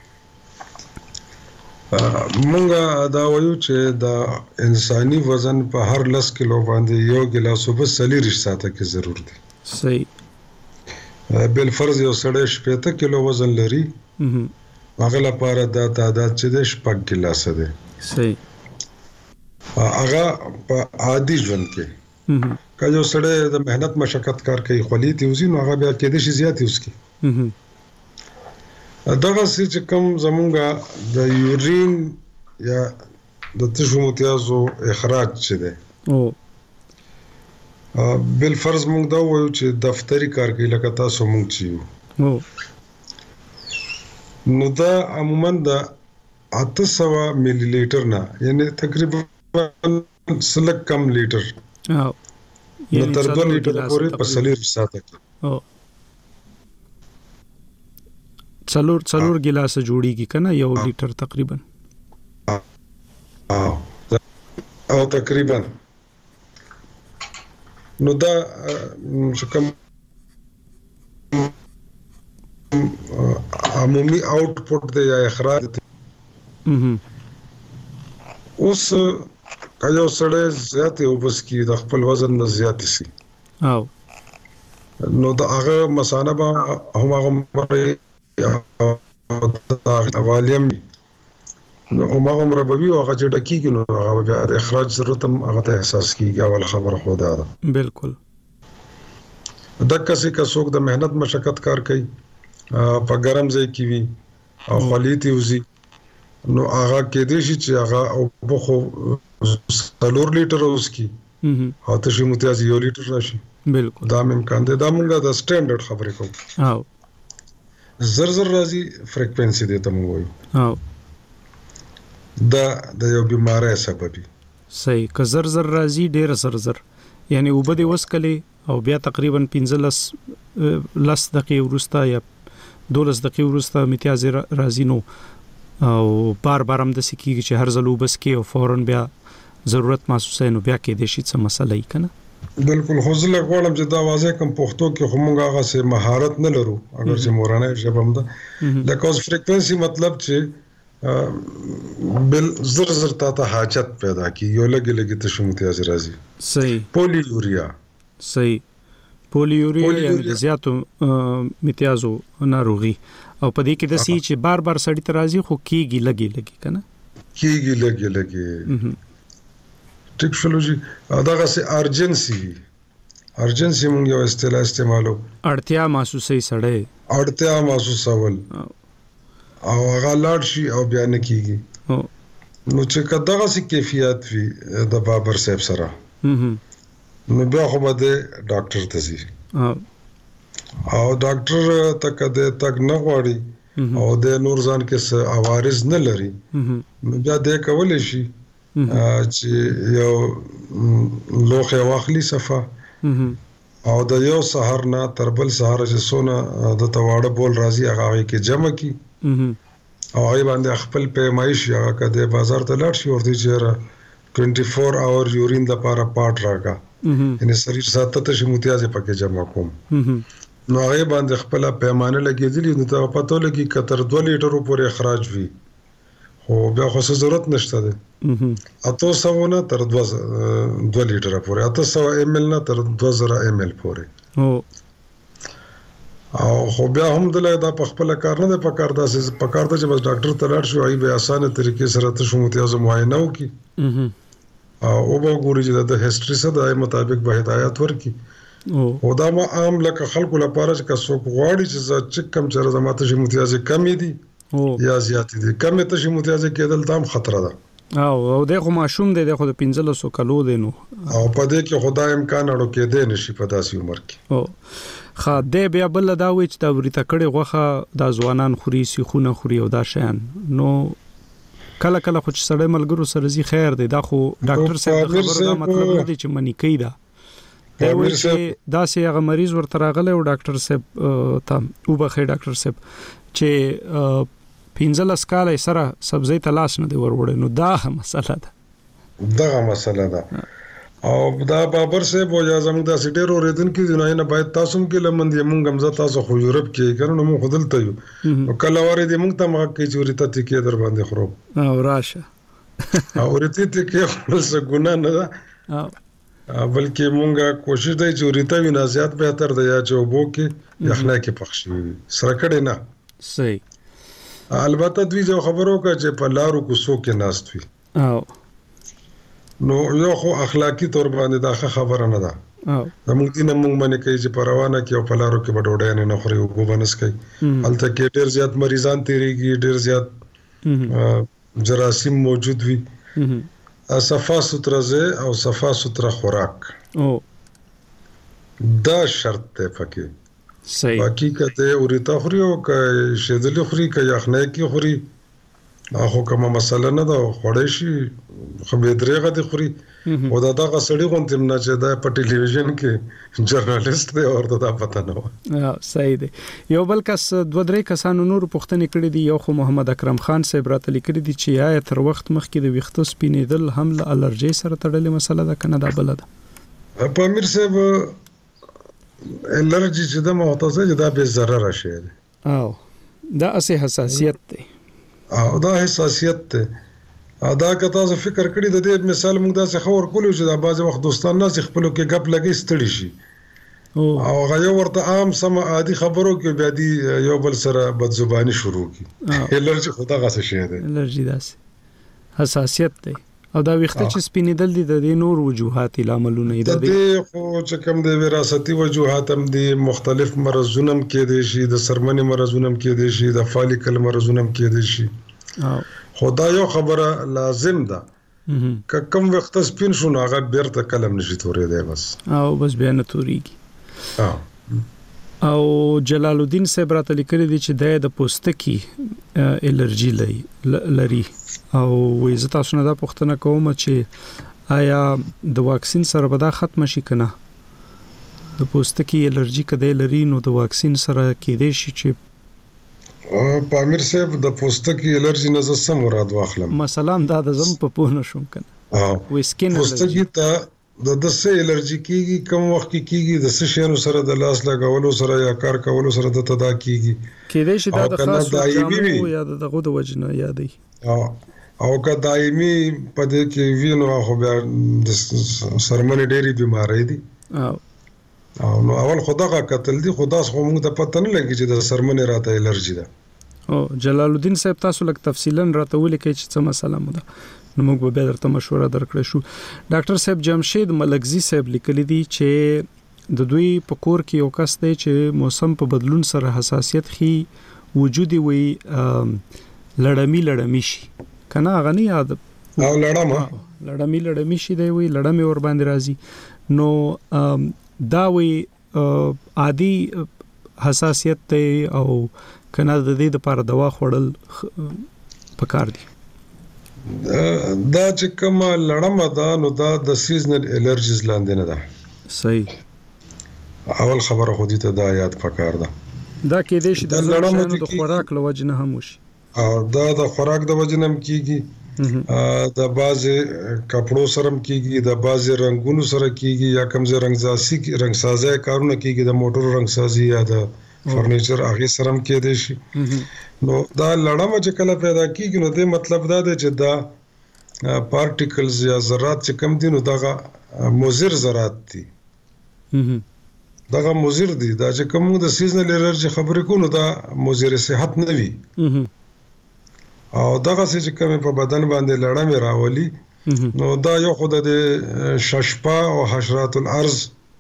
مونږه دا وایو چې د انساني وزن په هر 10 کیلو باندې یو ګلاس وب 40 ساعته کې ضرور دی صحیح بل فرض یو سړی 70 کیلو وزن لري هغه لپاره دا تعداد چې د 6 ګلاسه ده. صحیح. هغه په عادي ژوند کې که یو سړی د مهنت مشقت کار کوي خولي ته وزي نو هغه بیا کېدې شي زیات وسکي. دغه چې کوم زمونږه د یورین یا د تشو متیازو اخراج چې ده بل فرض مونږ دا وایو چې دفتری کار کوي لکه تاسو مونږ چې یو نو دا عموما د 800 ملي لیټر نه یعنی تقریبا سلک کم لیټر نو تر 2 لیټر پورې په سلیر ساته کې څلور ګلاسه جوړیږي کنه یو لیټر تقریبا او تقریبا نو دا کوم عمومي آوټپوټ دی یا اخراج دی. اوس کله سره زیات وبس کی د خپل وزن نه زیات شي نو دا هغه مسانه به هغه والیم نو هغه مربوي او هغه چې ډکیږي نو هغه بیا د اخراج ضرورت هم هغه ته احساس کیږي. اول خبره خو دا ده بالکل دغه څه که څوک د مهنت مشقت کار کوي په ګرم ځای کې وي او خلیتي وزي نو هغه کې دې شي چې هغه او بخو 4 لیټر اوس کی او تشي متیاز 1 لیټر راشي. بالکل دا امکان دی. دا مونږه د سټانډرډ خبرې کوو. زر راځي فریکوئنسي دی ته مو وایو دا د یو بیماری سبب دی. صحیح. که زر راځي ډیر زر یعنی وبدي وسکلي او بیا تقریبا 15 دقیقې ورسته یا 12 دقیقې ورسته امتیاز راځي نو او بار هم د سکیږي چې هر ځل وبس کې او فورن بیا ضرورت محسوسه نو بیا کې د شي څه مسله ای کنه. بالکل خو زه غواړم چې دا واضح کوم پښتو کې همغه هغه سه مهارت نه لرو اگر چې مورانه ژبه هم ده لکه اوس فریکوئنسي مطلب چې بل زر ته حاجت پیدا کی یو لګي ته شو متیاز راځي. صحیح. پولیوریا. صحیح. پولیوریا یعنی زیاتو متیازو ناروغي او په دې کې د سی چې بار سړی ته راځي خو کیږي لګي کنه کیږي لګي ټیکنالوژي داغه سي ارجنسي مونږ یو اصطلاح استعمالو اړتیا محسوسه سړی اړتیا محسوسول او هغه لاړ شي او بیان کیږي نو چې کداغه سي کیفیت وي د بابر صاحب سره نو بیا خو به ډاکټر ته ځي او ډاکټر تک نه غواړي او د نور ځان کې څه عوارض نه لري نو بیا د کولې شي چې یو لوخه واخلي صفه او د یو سحر نه تر بل سحر چې سونه د تواړه بول راځي هغه کې جمع کی او هغه باندې خپل پیمایش هغه کده بازار ته لاړ شي ورته چیرې 24 اور یورین د لپاره پاټ راکا یعنی شریر ساته ته متیاز پکې جمع کوم نو هغه باندې خپل پیمانه لګېدلی نو ته پته لګي کتر 2 لیټر پورې اخراج وي خو بیا خو ضرورت نشته ده. اته سونه تر 2 لیټر پورې 800 ml نه تر 2000 ml پورې او خو بیا هم دلته دا په خپل کار نه پکار دا چې پکار ته چې بس ډاکټر ته لاړ شو ای به اسانه طریقې سره ته شو متیاز معاینه وکي او وګوري چې د هیستوري سره د مطابق به هدایت ورکي او دا ما عام لکه خلکو لپاره چې څوک غواړي چې چې کم چیرې زماته شي متیاز کمی دي یا زیات دي کم ته شي متیاز کېدل دام خطر ده او دغه ماشوم د 1500 کلو دی نو او په دې کې خدای امکان اړو کې دی نشي په داسې عمر کې خا دې بیا بل دا وچ دا ورته کړي غوخه د ځوانان خوري سیخونه خوري او دا شیان نو کله خو سړی ملګرو سره زی خیر دی دا خو ډاکټر صاحب خبره دا مطلب نه دی چې منی کوي دا دا سي هغه مریض ورته راغله او ډاکټر صاحب ته وبخې ډاکټر صاحب چې 15 کال سره سبزی تلاش نه دی وروړي نو دا مسله ده او دا بابر صاحب او یا زموږ د سټیر اوریدن کې جنای نه باید تاسو کې لمن دي مونږ هم تاسو خو یورپ کې کنه مو خدلته یو کله واره دي مونږ ته مګ کې چورته ته کې در باندې خرو او راشه اورته ته کې خپل څه ګنا نه ده بلکې مونږه کوشش دی چې ورته وینا زیات بهتر دی یا چې وبو کې یخنه کې پخشي سره کړي نه صحیح البته دوی جو خبرو کا چې په لارو کوڅو کې ناست وي او نو یو خو اخلاقی تور باندې دا خبره نه ده موږ دینه موږ باندې کوي چې پروانه کې او په لارو کې بډوډه نه خوري او وبنس کوي هلته کې ډیر زیات مریضان تیریږي ډیر زیات جراثیم موجود وي صفا ستره ځای او صفا ستره خوراک او دا شرط ته پکې صحیح باقي کته اورita خوري او که شیدل خوري که یخنه کې خوري اخو کومه مسله نه ده خوړې شي خو به درېغه دي خوري او دا دغه سړی غونډه نه چې دا په ټلویزیون کې جرنالیست دی او دا پته نه و صحیح دی یو بل کس دوه درې کسانو نور پوښتنه کړې دي یو خو محمد اکرم خان صاحب راته لیکلي دي چې یا تر وخت مخکې د ویښتو سپینېدل هم له الرجی سره تړلې مسله ده کنه دا بل ده په امیر صاحب الرجی چې د معتزله دا به ضرر شي او دا اسه حساسیت دی او دا حساسیت ته دا که تاسو فکر کړی د دې مثال موږ دا څه خبر کولو چې دا بعض وخت دوستان نه خپلو کې غپ لګي ستړي شي او غيو ورته عام سم عادي خبرو کې بیا دي یو بل سره بدزبانی شروع کی الرجی خدا غاسه شي ده الرجی داس حساسیت دی او دا وخت چې سپینېدل دي د نور وجوهات لاملونه دي د دې خو چې کوم د وراثتي وجوهات هم دي مختلف مرزونه کې دي شي د سرمنې مرزونه کې دي شي د فالیکل مرزونه کې دي شي خدا یو خبره لازم ده که کوم وخت سپین شو نو هغه بیرته کلم نشي تورې دی بس او بس بیا نه تورېږي او جلال الدین صاحب راته لیکلي دي چې د پوستکي الرجی لري او وې زه تاسو نه دا پوښتنه کوم چې آیا د واکسین سره به دا ختم شي کنه د پوستکي الرجی کده لري نو د واکسین سره کېدې شي چې په امیر صاحب د پوستکي الرجی نه زه سم مراد واخلم مثلا دا د زم په پونه شوم کنه وې سکین پوستکي ته د څه الرجی کیږي کوم وخت کیږي د څه شینو سره د لاس لګولو سره یا کار کولو سره د تدا کیږي کېدې شي دا د خاص جامو یا دغه د وجنه یادې او که دایمي په دې کې وینو خو بیا د سرمنې ډېری بیماری دي او نو اول خدای قتل دي خدا خو موږ ته پته نه لګي چې د سرمنې راته الرجی ده او جلال الدین صاحب تاسو لک تفصیلا راته ولیکئ چې څه مسله مو ده نو موږ به درته مشوره درکړو شو ډاکټر صاحب جمشید ملکزی صاحب لیکلی دي چې د دوی په کور کې یو کس دی چې موسم په بدلون سره حساسیت خي وجودي وي لړمی شي کنه غنی یاد او لړمی شي دی وي لړمی ور باندې راځي نو دا وی عادي حساسیت ته او کنه د دې لپاره دوا خوړل پکار دي دا چې کوم لړمه ده نو دا د سیزنل الرجیز لاندې نه ده صحیح اول خبره خو دې ته دا یاد پکار ده دا کې دې شي د لړمه د خوراک لوجنه هم وشي او دا د خوراک د وجنه هم کیږي د بازي کپړو سره کیږي د بازي رنگونو سره کیږي یا کومځ رنگ سازي کارونه کیږي د موټر رنگ سازي یا د فرنیچر هغه سره کېدې شي نو دا لړمه چې کله پیدا کیږي نو د مطلب دا دی چې دا پارټیکلز یا ذرات چې کم دي نو دا مضر ذرات دي دا مضر دي دا چې کوم د سیزنل الرجی خبرې کو نو دا مضر صحت نه وي او دغه چې کوم په بدن باندې لړمه راولي نو دا یو خود د ششپا او حشرات الارض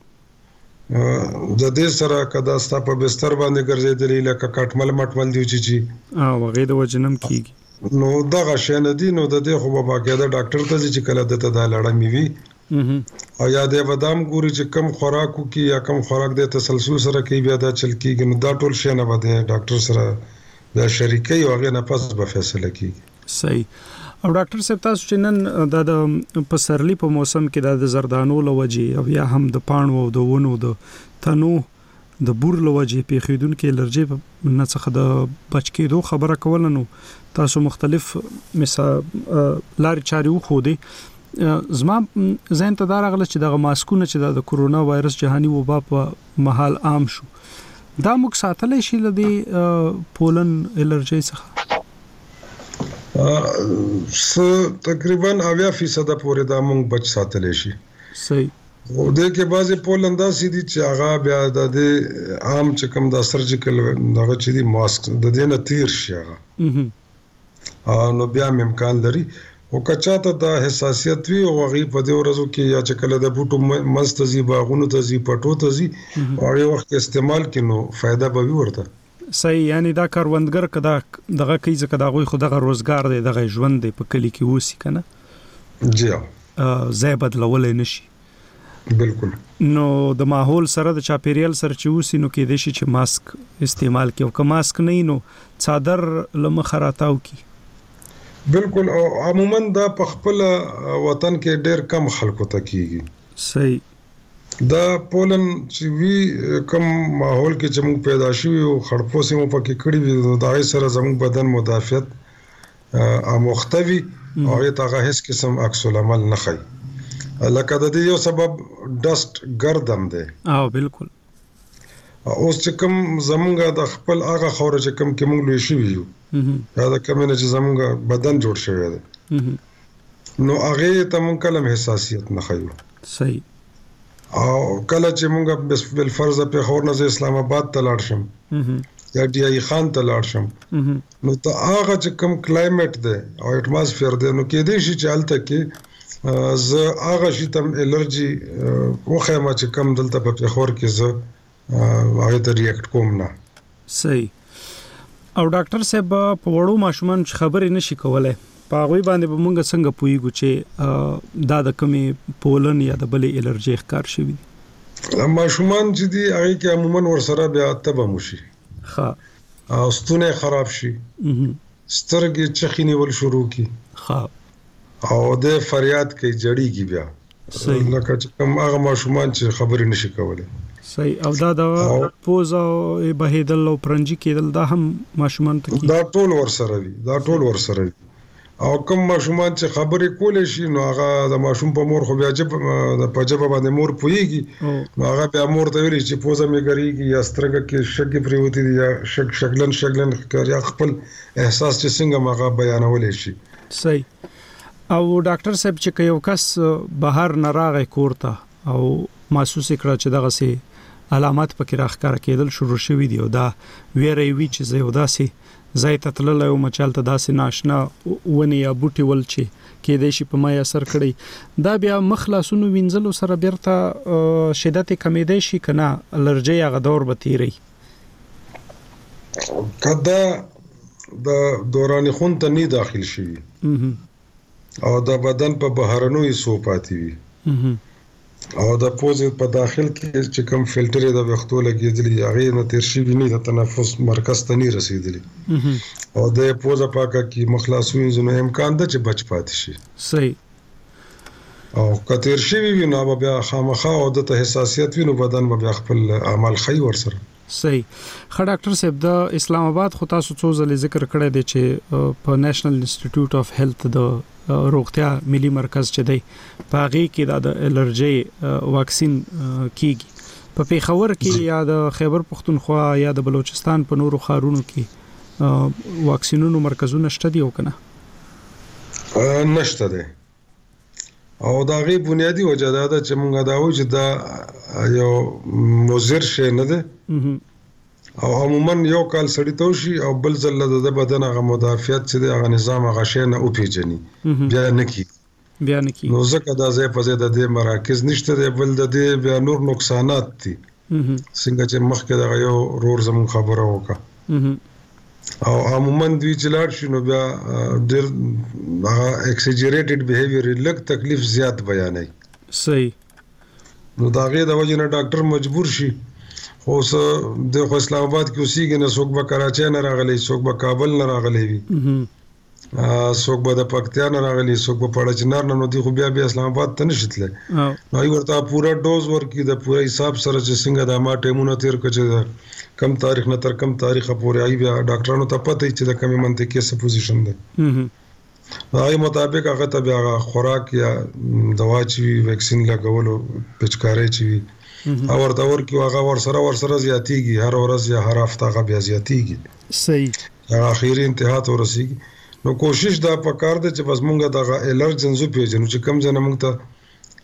د دې سره کدا ستا په بستر باندې ګرځېدلې لکه کټمل مټمل دی چې او هغه د وجنم کیږي نو دغه شنه دي نو د دې خو به باقاعده ډاکټر ته چې کله دته د لړمې وي او یا د بادام ګوري چې کم خوراکو کې یا کم خوراک د تسلسل سره کې بیا دا چل کیږي نو دا ټول شنه به د ډاکټر سره دا شریکي او هغه نه پس به فیصله کیږي صحیح او ډاکټر صاحب تاسو چې نن د پسرلی په موسم کې د زردانو لوجي او یا هم د پاڼو او د ونو د تنو د بور لوجي په خیدونکو الرجی نه څخه د بچ کېدو خبره کول نو تاسو مختلف لارې چارې خو دي زما زين ته دا راغله چې د ماسکونه چې د کورونا وایرس جهاني وبا په محل عام شو دا موږ ساتلې شي لدی پولن الرجی څخه تقریبا 80% پورې دا موږ بچ ساتلې شي صحیح او د کې بعضې پولن داسې دي چې هغه بیا د دې عام چې کوم دا سرجیکل دغه چې دي ماسک د دې نه تیر شي هغه نو بیا هم امکان لري او که چاته د حساسیت وي او هغې په دې ورځو کې یا چې کله د بوټو منځ ته ځي باغونو ته ځي پټو ته ځي او هغې وخت استعمال کړي نو فایده به وي ورته صحیح یعنی دا کاروندګر که دغه کوي ځکه د هغوی خو دغه روزګار دی دغه ژوند دی په کلي کې اوسي که نه جی ځای بدلولی نه شي بالکل نو د ماحول سره د چاپیریال سره چې اوسي نو کېدای شي چې ماسک استعمال کړي او که ماسک نه وي نو څادر له مخه راتاو کړي بالکل او عموما دا په خپل وطن کې ډېر کم خلکو ته کېږي صحیح دا پولن چې وي کم ماحول کې چې موږ پیدا شوي او خړپوسې مو پکې کړي وي نو د هغې سره زموږ بدن مدافعت آموخته وي او هغې ته هغه هېڅ قسم عکس العمل نه ښیي لکه د دې یو سبب ډسټ ګرد هم دی بالکل اوس چې کوم زمونږ د خپل هغه خاوره چې کوم کې موږ لوی شوي یو یا د کومې نه چې زمونږ بدن جوړ شوی دی نو هغې ته موږ کله هم حساسیت نه ښیو صحیح او کله چې موږ بالفرض پېښور نه زه اسلام آباد ته لاړ شم یا ډي آی خان ته لاړ شم نو ته هغه چې کوم کلایمټ دی او اټماسفیر دی نو کېدای شي چې هلته کې زه هغه شي ته الرجي وښیم چې کوم دلته په پېښور کې زه هغې ته ریاکټ کوم نه صحیح او ډاکټر صاحب په وړو ماشومانو چې خبرې نشي کولی په هغوی باندې به مونږ څنګه پوهیږو چې دا د کومې پولن یا د بلې الرجي ښکار شوي دي ماشومان چې دي هغې کې عموما ورسره بیا تبه مو شي او ستونی خراب شي سترګې چخې نیول شروع کړي او د فریاد کوي جړیږي بیا لکه چې کوم هغه ماشومان چې خبرې نشي کولی صحیح او دا د پوز او بهیدل او پرنجي کېدل دا هم ماشومان ته دا ټول ورسره وي او کوم ماشومان چې خبرې کولی شي نو هغه د ماشوم په مور خو بیا په ژبه باندې مور پوهېږي نو هغه بیا مور ته ویلی چې پوزه مې ګرېږي یا سترګه کې شګې پرېوتې دي یا شګلن ښکاري یا خپل احساس چې څنګه هم هغه بیانولی شي صحیح او ډاکټر صاحب چې یو کس بهر نه راغی کور ته او محسوس کړه چې دغسې علامات پکې راښکاره کېدل شروع شوي دي او دا ویره یې وي چې زه یو داسې ځای ته تللی وم چې هلته داسې ناشنا ونې یا بوټي ول چې کېدای شي په ما یې اثر کړی دا بیا مخ لاسونو وینځلو سره بیرته شدت یې کمیدای شي که نه الرجۍ هغه دور به تیری که دا د دوران خون ته نه داخل شوي او د بدن په بهرنیو حصو پاتې وي او د پوزې په داخل کې چې کوم فلټر یې د ویښتو لګېدلي هغې نه تېر شوي نه د تنفس مرکز ته نه رسېدلي او د پوزه پاکه کړي مخ لاس ووینځو نو امکان ده چې بچ پاتې شي صحیح او که تېر شوي وي نو به بیا خامخا او دته حساسیت وي نو بدن به بیا خپل عمل ښیي ورسره صحیح ښه ډاکټر صاحب د اسلام آباد خو تاسو څو ځلې ذکر کړی دی چې په نیشنل انسټیټیوټ اف هیلث د روغتیا ملي مرکز چې دی په هغې کې دا د الرجۍ واکسین کیږي په پېښور کې یا د خیبر پښتونخوا یا د بلوچستان په نورو ښارونو کې واکسینونو مرکزونه شته دي او که نه نشته دی او د هغې بنیادي وجه دا ده چې موږ دا وایو چې دا یو مضر شی نه دی او عموما یو کال سړی ته وشي او بل ځل د بدن هغه مدافعت چې دی هغه نظام هغه شی نه وپېژني بیا نه کېږي نو ځکه دا ځای په ځای د دې مراکز نشته دی بل د دې بیا نور نقصانات دي څنګه چې مخکې دغه یو ورور زموږ خبره وکړه او عموما دوی چې لاړ شي نو بیا ډېر هغه اکسیجریټډ بیهیویر لږ تکلیف زیات بیانوي صحیح نو د هغې د وجې نه ډاکټر مجبور شي خو اوس د خو اسلام آباد کې اوسېږي نه څوک به کراچۍ نه راغلی څوک به کابل نه راغلی وي څوک به د پکتیا نه راغلی څوک به پاړه چنار نه نو دوی خو بیا اسلام آباد ته نشي تللی نو هغوی ورته پوره ډوز ورکړي د پوره حساب سره چې څنګه د ما ټایمونه تېر کړه چې د کم تاریخ نه تر کم تاریخه پورې هغوی بیا ډاکټرانو ته پته وي چې د کمې منطقې څه پوزیشن دی د هغې مطابق هغه ته بیا هغه خوراک یا دوا چې وي ویکسین لګولو پچکاری چې وي او ورته ورکړي هغه ورسره زیاتېږي هر ورځ یا هر هفته هغه بیا زیاتېږي صحیح هغه اخري انتها ته ورسېږي نو کوشش دا پکار دی چې بس مونږ دغه الرجنز وپېژنو چې کوم ځای نه مونږ ته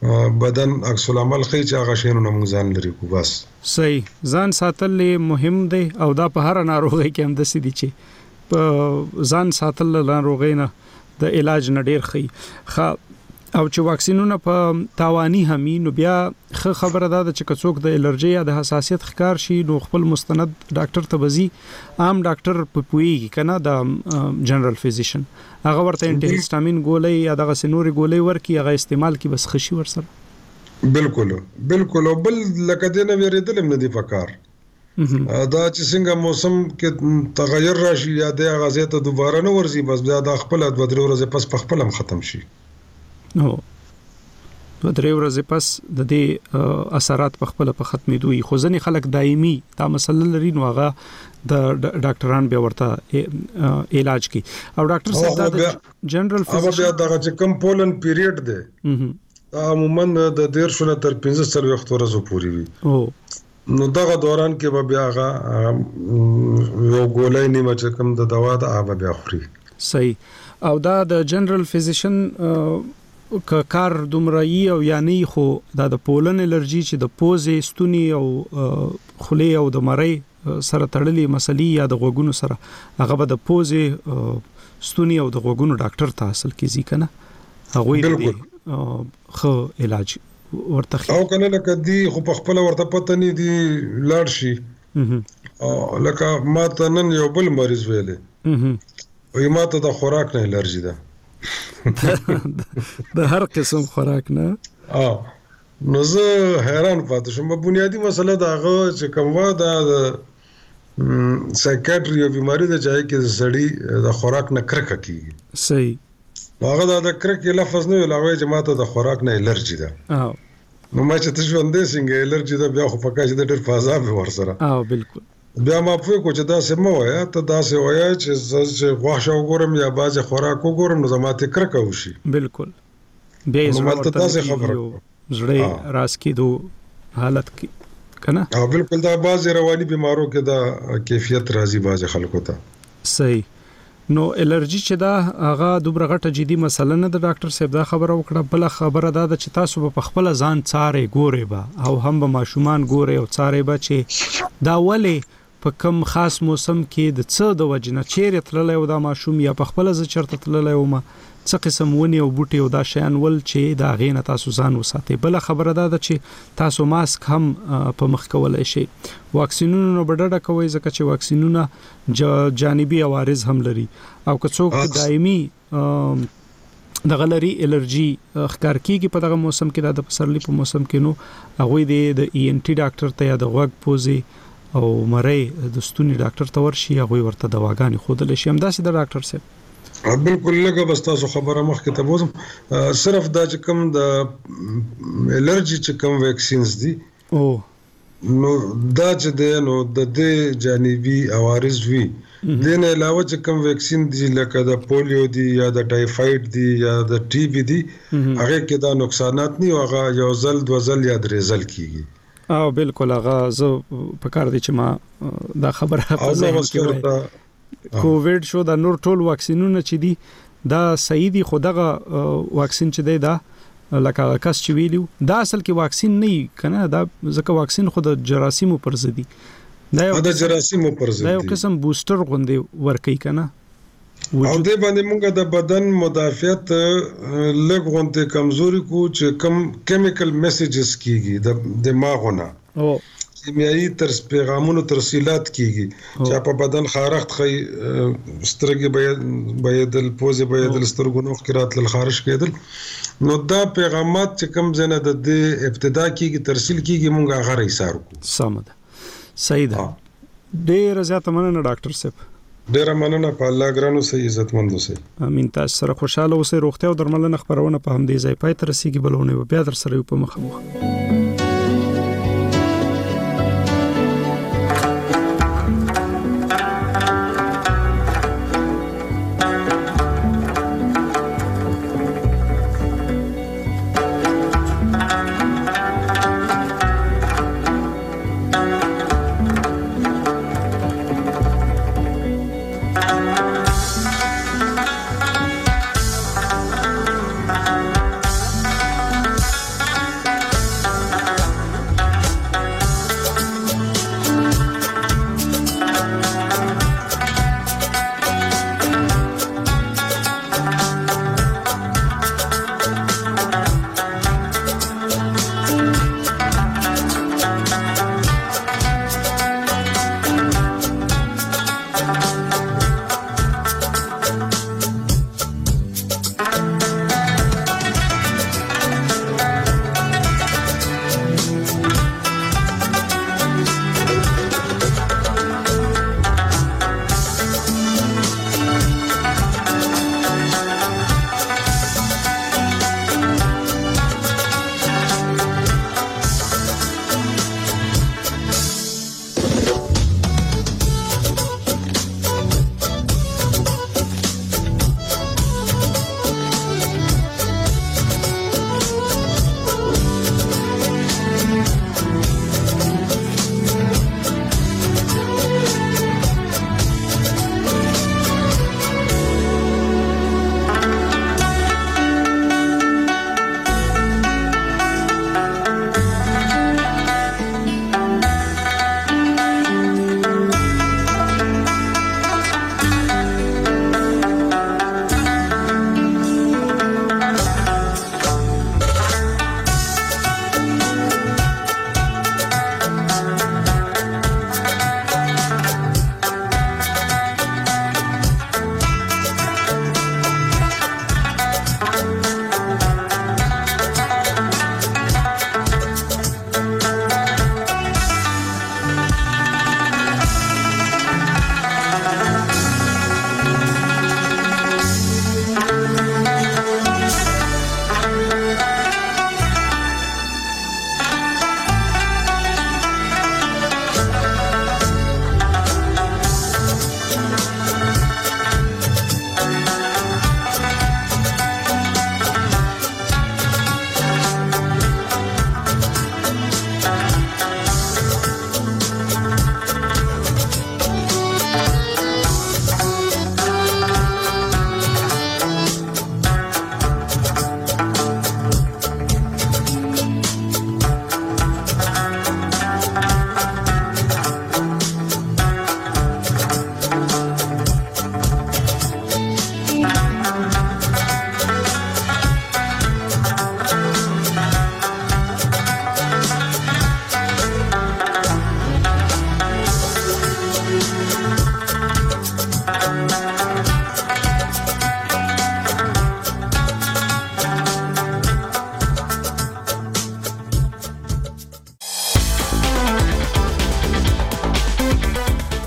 بدن عکس العمل خي چې هغه شینو نه موږ ځان لري کو بس صحیح ځان ساتل مهم دی او دا په هر ناروغي کې هم د سدي چې په ځان ساتل ناروغي نه د علاج نه ډیر خي او چې واکسینونه په تاوانی همي نو بیا خبره ده چې کڅوک د الرجی یا د حساسیت ښکار شي نو خپل مستند ډاکټر ته بزي عام ډاکټر په پويږي کنه د جنرال فزیشن هغه ورته انټي هیستامین ګولۍ یا دغه سنوري ګولۍ ورکی هغه استعمال کی بس خشي ورسره بالکل بل لکه دینه ویریدل نه دی پکار دا چې څنګه موسم کې تغیر راشي یا د غازه ته دوباره نه ورزي بس بیا د خپل د ودرې ورځې پس په خپل هم ختم شي نو د درې ورځې پس د دې اثرات په خپل په ختمېدو خو ځنې خلک دایمي دا مسله لري نو هغه د ډاکټران به ورته علاج کوي او ډاکټر صاحب دا جنرال فزیشن هغه دا چې کم پولن پیریډ دی عموما د 13 تر 15 وخت ورځو پوری وي نو دغه دوران کې به بیا هغه یو ګولای نیمه چې کم د دوا د هغه بیا خوري صحیح او دا د جنرال فزیشن کار دومره او یعنی خو د پولن الرجی چې د پوزې ستونی او خلی او د مړی سره تړلې مسلې یا د غوګونو سره هغه به د پوزې ستونی او د غوګونو ډاکټر ته حاصل کیږي کنه هغه دې خو علاج ورته او کنه لکه دی خو په خپل ورته پته نه دی لاړ شي لکه ما ته نن یو بل مریض ویلې وي ما ته د خوراک نه الرجی ده د هر قسم خوراک نه نو زه حیران پاتې شوم په بنیادی مسله دا هغه چې کومه د سایکیاټری او بیماری د ځای کې سړی د خوراک نه کرکه کیږي صحیح هغه د کرکه لفظ نه ویلوي چې ماته د خوراک نه الرجی ده نو ما چې ته ژوندې څنګه الرجی ده بیا خو پکې د ډېر فازاب ورسره بالکل بیا ما په کو چې دا سم وایا ته دا سه وایا چې غواشه وګورم یا باز خوراک وګورم نو زماته کرکه وشي بالکل بیا یې زماته تاسو خبره زړه راس کېدو حالت کې کنه بالکل دا باز رواني بیمارو کې دا کیفیت راځي باز خلکو ته صحیح نو الرجی چې دا هغه دوبره غټه جدي مسله نه د ډاکټر صاحب دا خبره وکړه بل خبره دا چې تاسو په خپل ځان څارې ګوري با او هم به ماشومان ګوري او څارې با چې دا ولې په کوم خاص موسم کې د څه د وجنه چیرې تللی او دا ماشوم یا په خپل ز چرته تللی او ما څه قسم ونی او بوټي او دا شیان ول چې دا غینه تاسو ځان وساتئ بل خبره ده چې تاسو ماسک هم په مخ کولای شئ واکسینونو بډډه کوي ځکه چې واکسینونه جانبي عوارض هم لري او که څوک دایمي د غلري الرجی ښکار کیږي په دغه موسم کې د پسرلی په موسم کې نو هغه د ENT ډاکټر ته یا د غوږ پوزي او مړی د ستوني ډاکټر ته ورشي هغه ورته دواګانې خودل شي هم داسې د ډاکټر صاحب بالکل لکه بس تاسو خبره مخکې ته بوزم صرف دا چې کوم د الرجی چې کوم ویکسینز دي نو دا چې دی نو د دې جانبي عوارض وي دین علاوه چې کوم ویکسین دي لکه د پولیو دي یا د ټایفاید دي یا د ټي بي دي هغه کې دا نقصانات نه هغه یو ځل دو ځل یا درې ځل کیږي بالکل هغه زه په کار دي چې ما دا خبره په ځای کې کووډ شو دا نور ټول واکسینونه چې دي دا صحیح دي خو دغه واکسین چې دی دا لکه کس چې ویلو دا اصل کې واکسین نه کنه دا ځکه واکسین خو د جراثیمو پر ضد دي دا د جراثیمو پر ضد دا یو قسم بوستر غوندې ورکي کنه او دې باندې موږ د بدن مدافعت لږ غونډه کمزوري کو چې کم کیمیکل میسیجز کیږي د دماغونه کیمیاوي پیغامونو ترسیلات کیږي چې په بدن خارښت خي سترګې بيدل پوزې بيدل سترګو نو خرات ل خارج کېدل نو دا پیغامات چې کم زنه د ابتدا کیږي ترسیل کیږي مونږه غره ایثار کو سمد صحیح ده ډیر زیاته مننه ډاکټر صاحب ډیر مننه په الله ګرانو سي عزتمندو سي امين تاسو سره خوشاله اوسئ روغتیا او درملنه خبرونه په همدې ځای پای تر رسیدي بلونه بیا در سره په مخه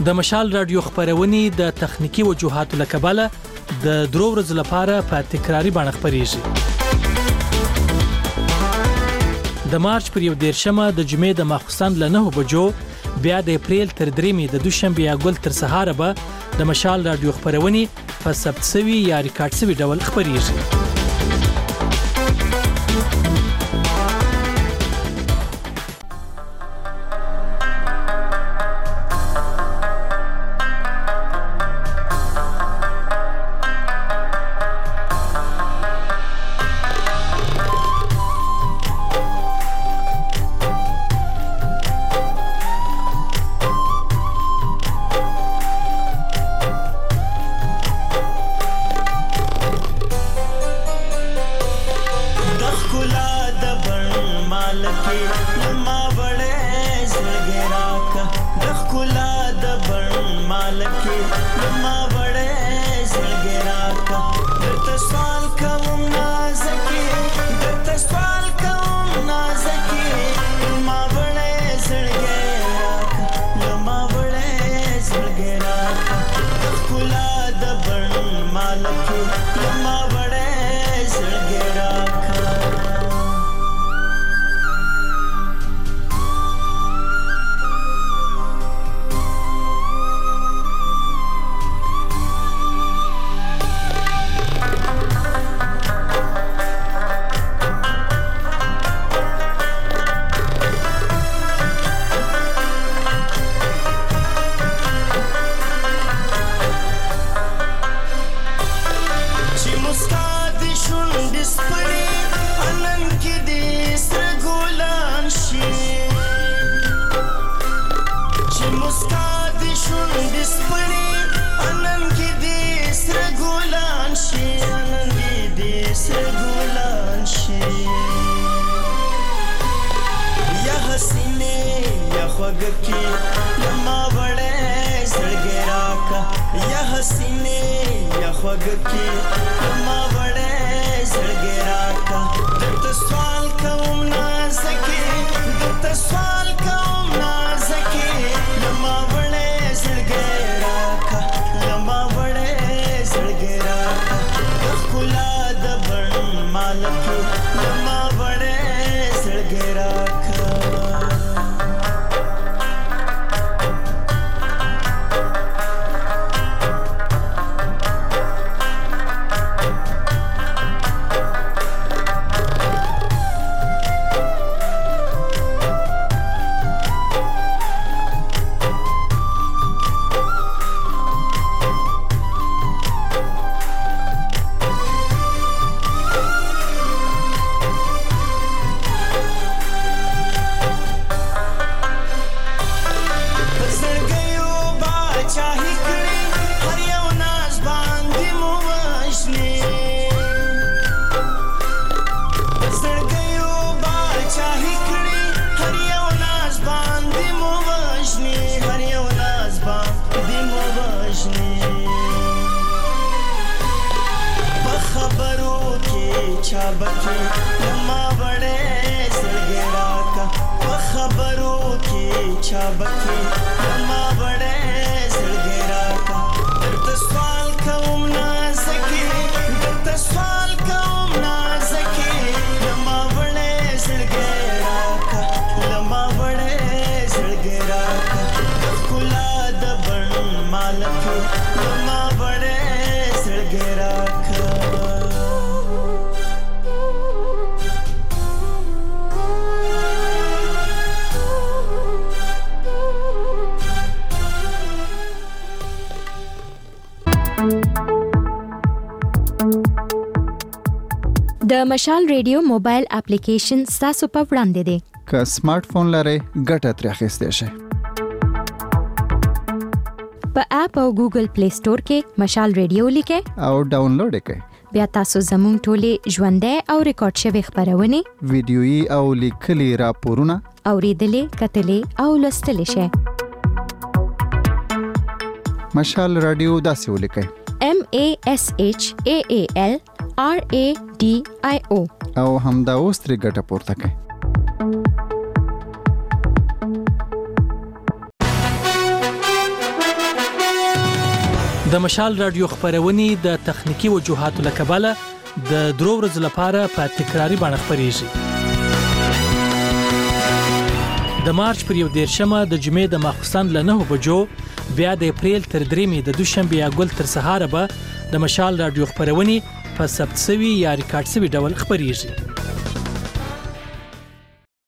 د مشال رادیو خبرونه د تخنیکی وجوهاتو لکباله د درو ورځې لپاره په تکراری باندې خبريږي د مارچ پر 11مه د جمعې د ماخستان ل 9 بجو بیا د اپریل تر 3مې د دوشنبه یا ګل تر سهار به د مشال رادیو خبرونه په ثبت سوي یا ریکارډ سوي ډول خبريږي د مشال ریډیو موبایل اپلیکیشن تاسو په وړاندې دی که سمارټ فون لرئ ګټه ترې اخیستی شئ په اپ او ګوګل پلی سٹور کې مشال ریډیو لیکئ او ډاونلوډ یې کړئ بیا تاسو زموږ ټولې ژوندۍ او ریکارډ شوي خبرونه ویډیويي او لیکلي راپورونه اوریدلې کتلې او لوستلې شئ مشال رادیو داسې ولیکئ MASHAALRADIO او همدا اوس ترې ګټه پورته کړئ د مشال رادیو خبرونه د تخنیکی وجوهاتو لکباله د درو ورځې لپاره په تکراری باندې خبريږي. د مارچ پر 11مه د جمعې د ماخوستن له 9 بجو بیا د اپریل تر 3 د دوشنبه یا ګل تر سهار به د مشال رادیو خبرونه په ثبت شوی یا ریکارډ شوی ډول خبريږي.